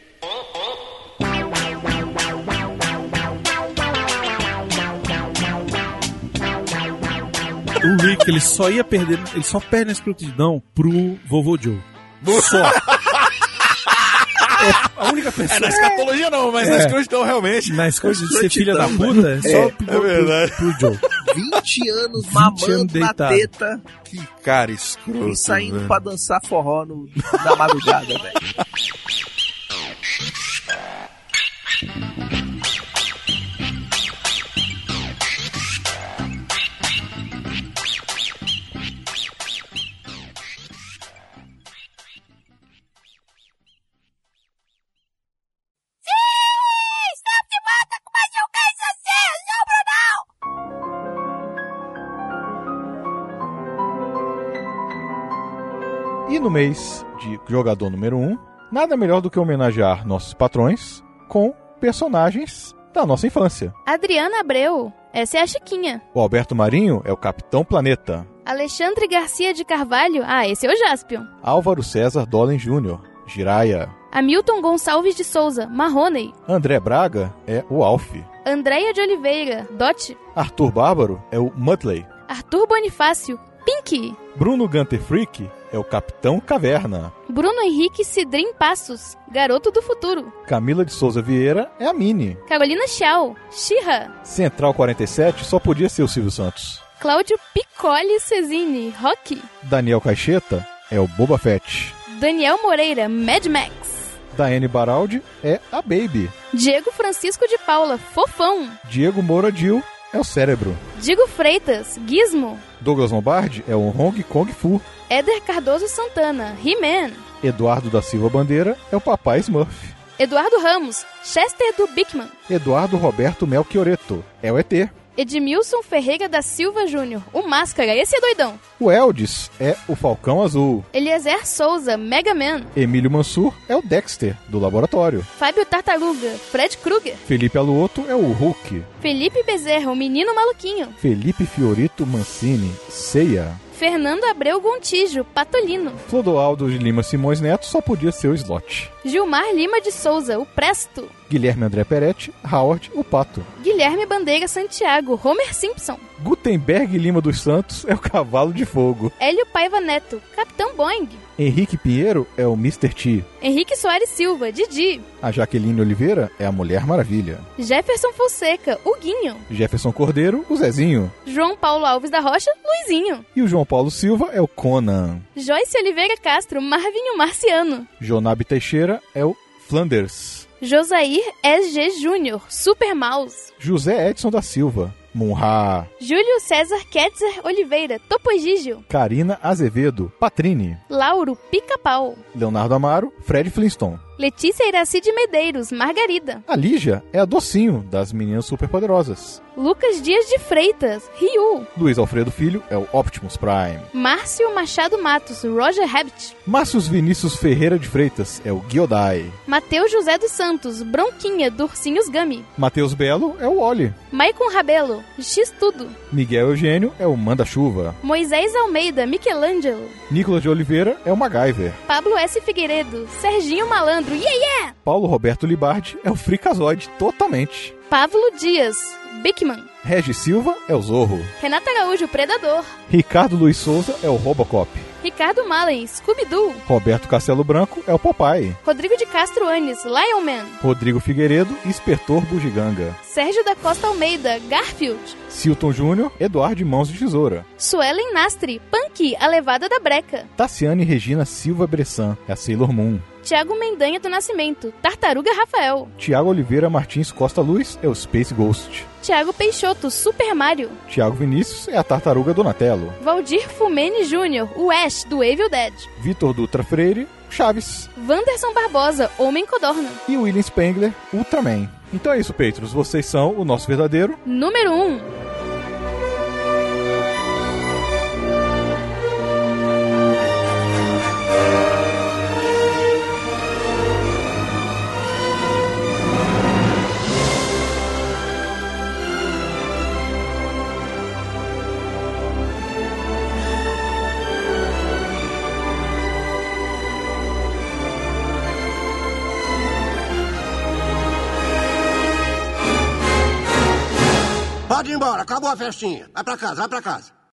O Rick, ele só perde na escrotidão pro Vovô Joe. Só. A única pessoa. Na escatologia não, mas na escrotidão realmente. Na escrotidão de ser filha da puta, é só pro Joe. 20 anos mamando na teta. Que cara escroto. E saindo pra dançar forró na madrugada, velho. E no mês de jogador número 1, Nada melhor do que homenagear nossos patrões com personagens da nossa infância. Adriana Abreu, essa é a Chiquinha. O Alberto Marinho é o Capitão Planeta. Alexandre Garcia de Carvalho, esse é o Jaspion. Álvaro César Dolen Jr., Jiraya. Hamilton Gonçalves de Souza, Marrone. André Braga é o Alf. Andréia de Oliveira, Dot. Arthur Bárbaro é o Mudley. Arthur Bonifácio, Pinky. Bruno Gunter Frick é o Capitão Caverna. Bruno Henrique Cidrim Passos, Garoto do Futuro. Camila de Souza Vieira é a Minnie. Carolina Chau, Xirra. Central 47 só podia ser o Silvio Santos. Cláudio Piccoli Cesini, Rocky. Daniel Caixeta é o Boba Fett. Daniel Moreira, Mad Max. Daiane Baraldi é a Baby. Diego Francisco de Paula, Fofão. Diego Moura Dil é o Cérebro. Diego Freitas, Gizmo. Douglas Lombardi é o Hong Kong Fu. Éder Cardoso Santana, He-Man. Eduardo da Silva Bandeira é o Papai Smurf. Eduardo Ramos, Chester do Bickman. Eduardo Roberto Melchioreto é o ET. Edmilson Ferreira da Silva Júnior, o Máscara, esse é doidão. O Eldis é o Falcão Azul. Eliezer Souza, Mega Man. Emílio Mansur é o Dexter, do Laboratório. Fábio Tartaruga, Fred Krueger. Felipe Aluoto é o Hulk. Felipe Bezerra, o Menino Maluquinho. Felipe Fiorito Mancini, Ceia. Fernando Abreu Gontijo, Patolino. Clodoaldo de Lima Simões Neto só podia ser o Slot. Gilmar Lima de Souza, o Presto. Guilherme André Peretti, Howard, o Pato. Guilherme Bandeira Santiago, Homer Simpson. Gutenberg Lima dos Santos é o Cavalo de Fogo. Hélio Paiva Neto, Capitão Boing. Henrique Pinheiro é o Mr. T. Henrique Soares Silva, Didi. A Jaqueline Oliveira é a Mulher Maravilha. Jefferson Fonseca, o Guinho. Jefferson Cordeiro, o Zezinho. João Paulo Alves da Rocha, Luizinho. E o João Paulo Silva é o Conan. Joyce Oliveira Castro, Marvinho Marciano. Jonabe Teixeira é o Flanders. Josair S.G. Júnior, Super Mouse. José Edson da Silva, Munha. Júlio César Ketzer Oliveira, Topo Egígio. Karina Azevedo, Patrini. Lauro Pica-Pau. Leonardo Amaro, Fred Flintstone. Letícia Iraci de Medeiros, Margarida. A Lígia é a Docinho, das Meninas Superpoderosas. Lucas Dias de Freitas, Ryu. Luiz Alfredo Filho é o Optimus Prime. Márcio Machado Matos, Roger Rabbit. Márcios Vinícius Ferreira de Freitas é o Giodai. Mateus José dos Santos, Bronquinha, do Ursinhos Gummy. Matheus Belo é o Oli. Maicon Rabelo, X-Tudo. Miguel Eugênio é o Manda-Chuva. Moisés Almeida, Michelangelo. Nicolas de Oliveira é o MacGyver. Pablo S. Figueiredo, Serginho Malandro, yeah! Paulo Roberto Libardi é o Freakazoid, totalmente. Pablo Dias, Bickman. Regis Silva é o Zorro. Renata Araújo, Predador. Ricardo Luiz Souza é o Robocop. Ricardo Malen, Scooby-Doo. Roberto Castelo Branco é o Popeye. Rodrigo de Castro Anes, Lion Man. Rodrigo Figueiredo, Inspetor Bugiganga. Sérgio da Costa Almeida, Garfield. Silton Júnior, Eduardo de Mãos de Tesoura. Suelen Nastri, Punky, a Levada da Breca. Tassiane Regina Silva Bressan, é a Sailor Moon. Tiago Mendanha do Nascimento, Tartaruga Rafael. Tiago Oliveira Martins Costa Luz é o Space Ghost. Tiago Peixoto, Super Mario. Tiago Vinícius é a Tartaruga Donatello. Valdir Fumene Jr., o Ash, do Evil Dead. Vitor Dutra Freire, Chaves. Wanderson Barbosa, Homem Codorna. E William Spengler, Ultraman. Então é isso, Patreons. Vocês são o nosso verdadeiro número 1. Pode ir embora, acabou a festinha. Vai pra casa, vai pra casa.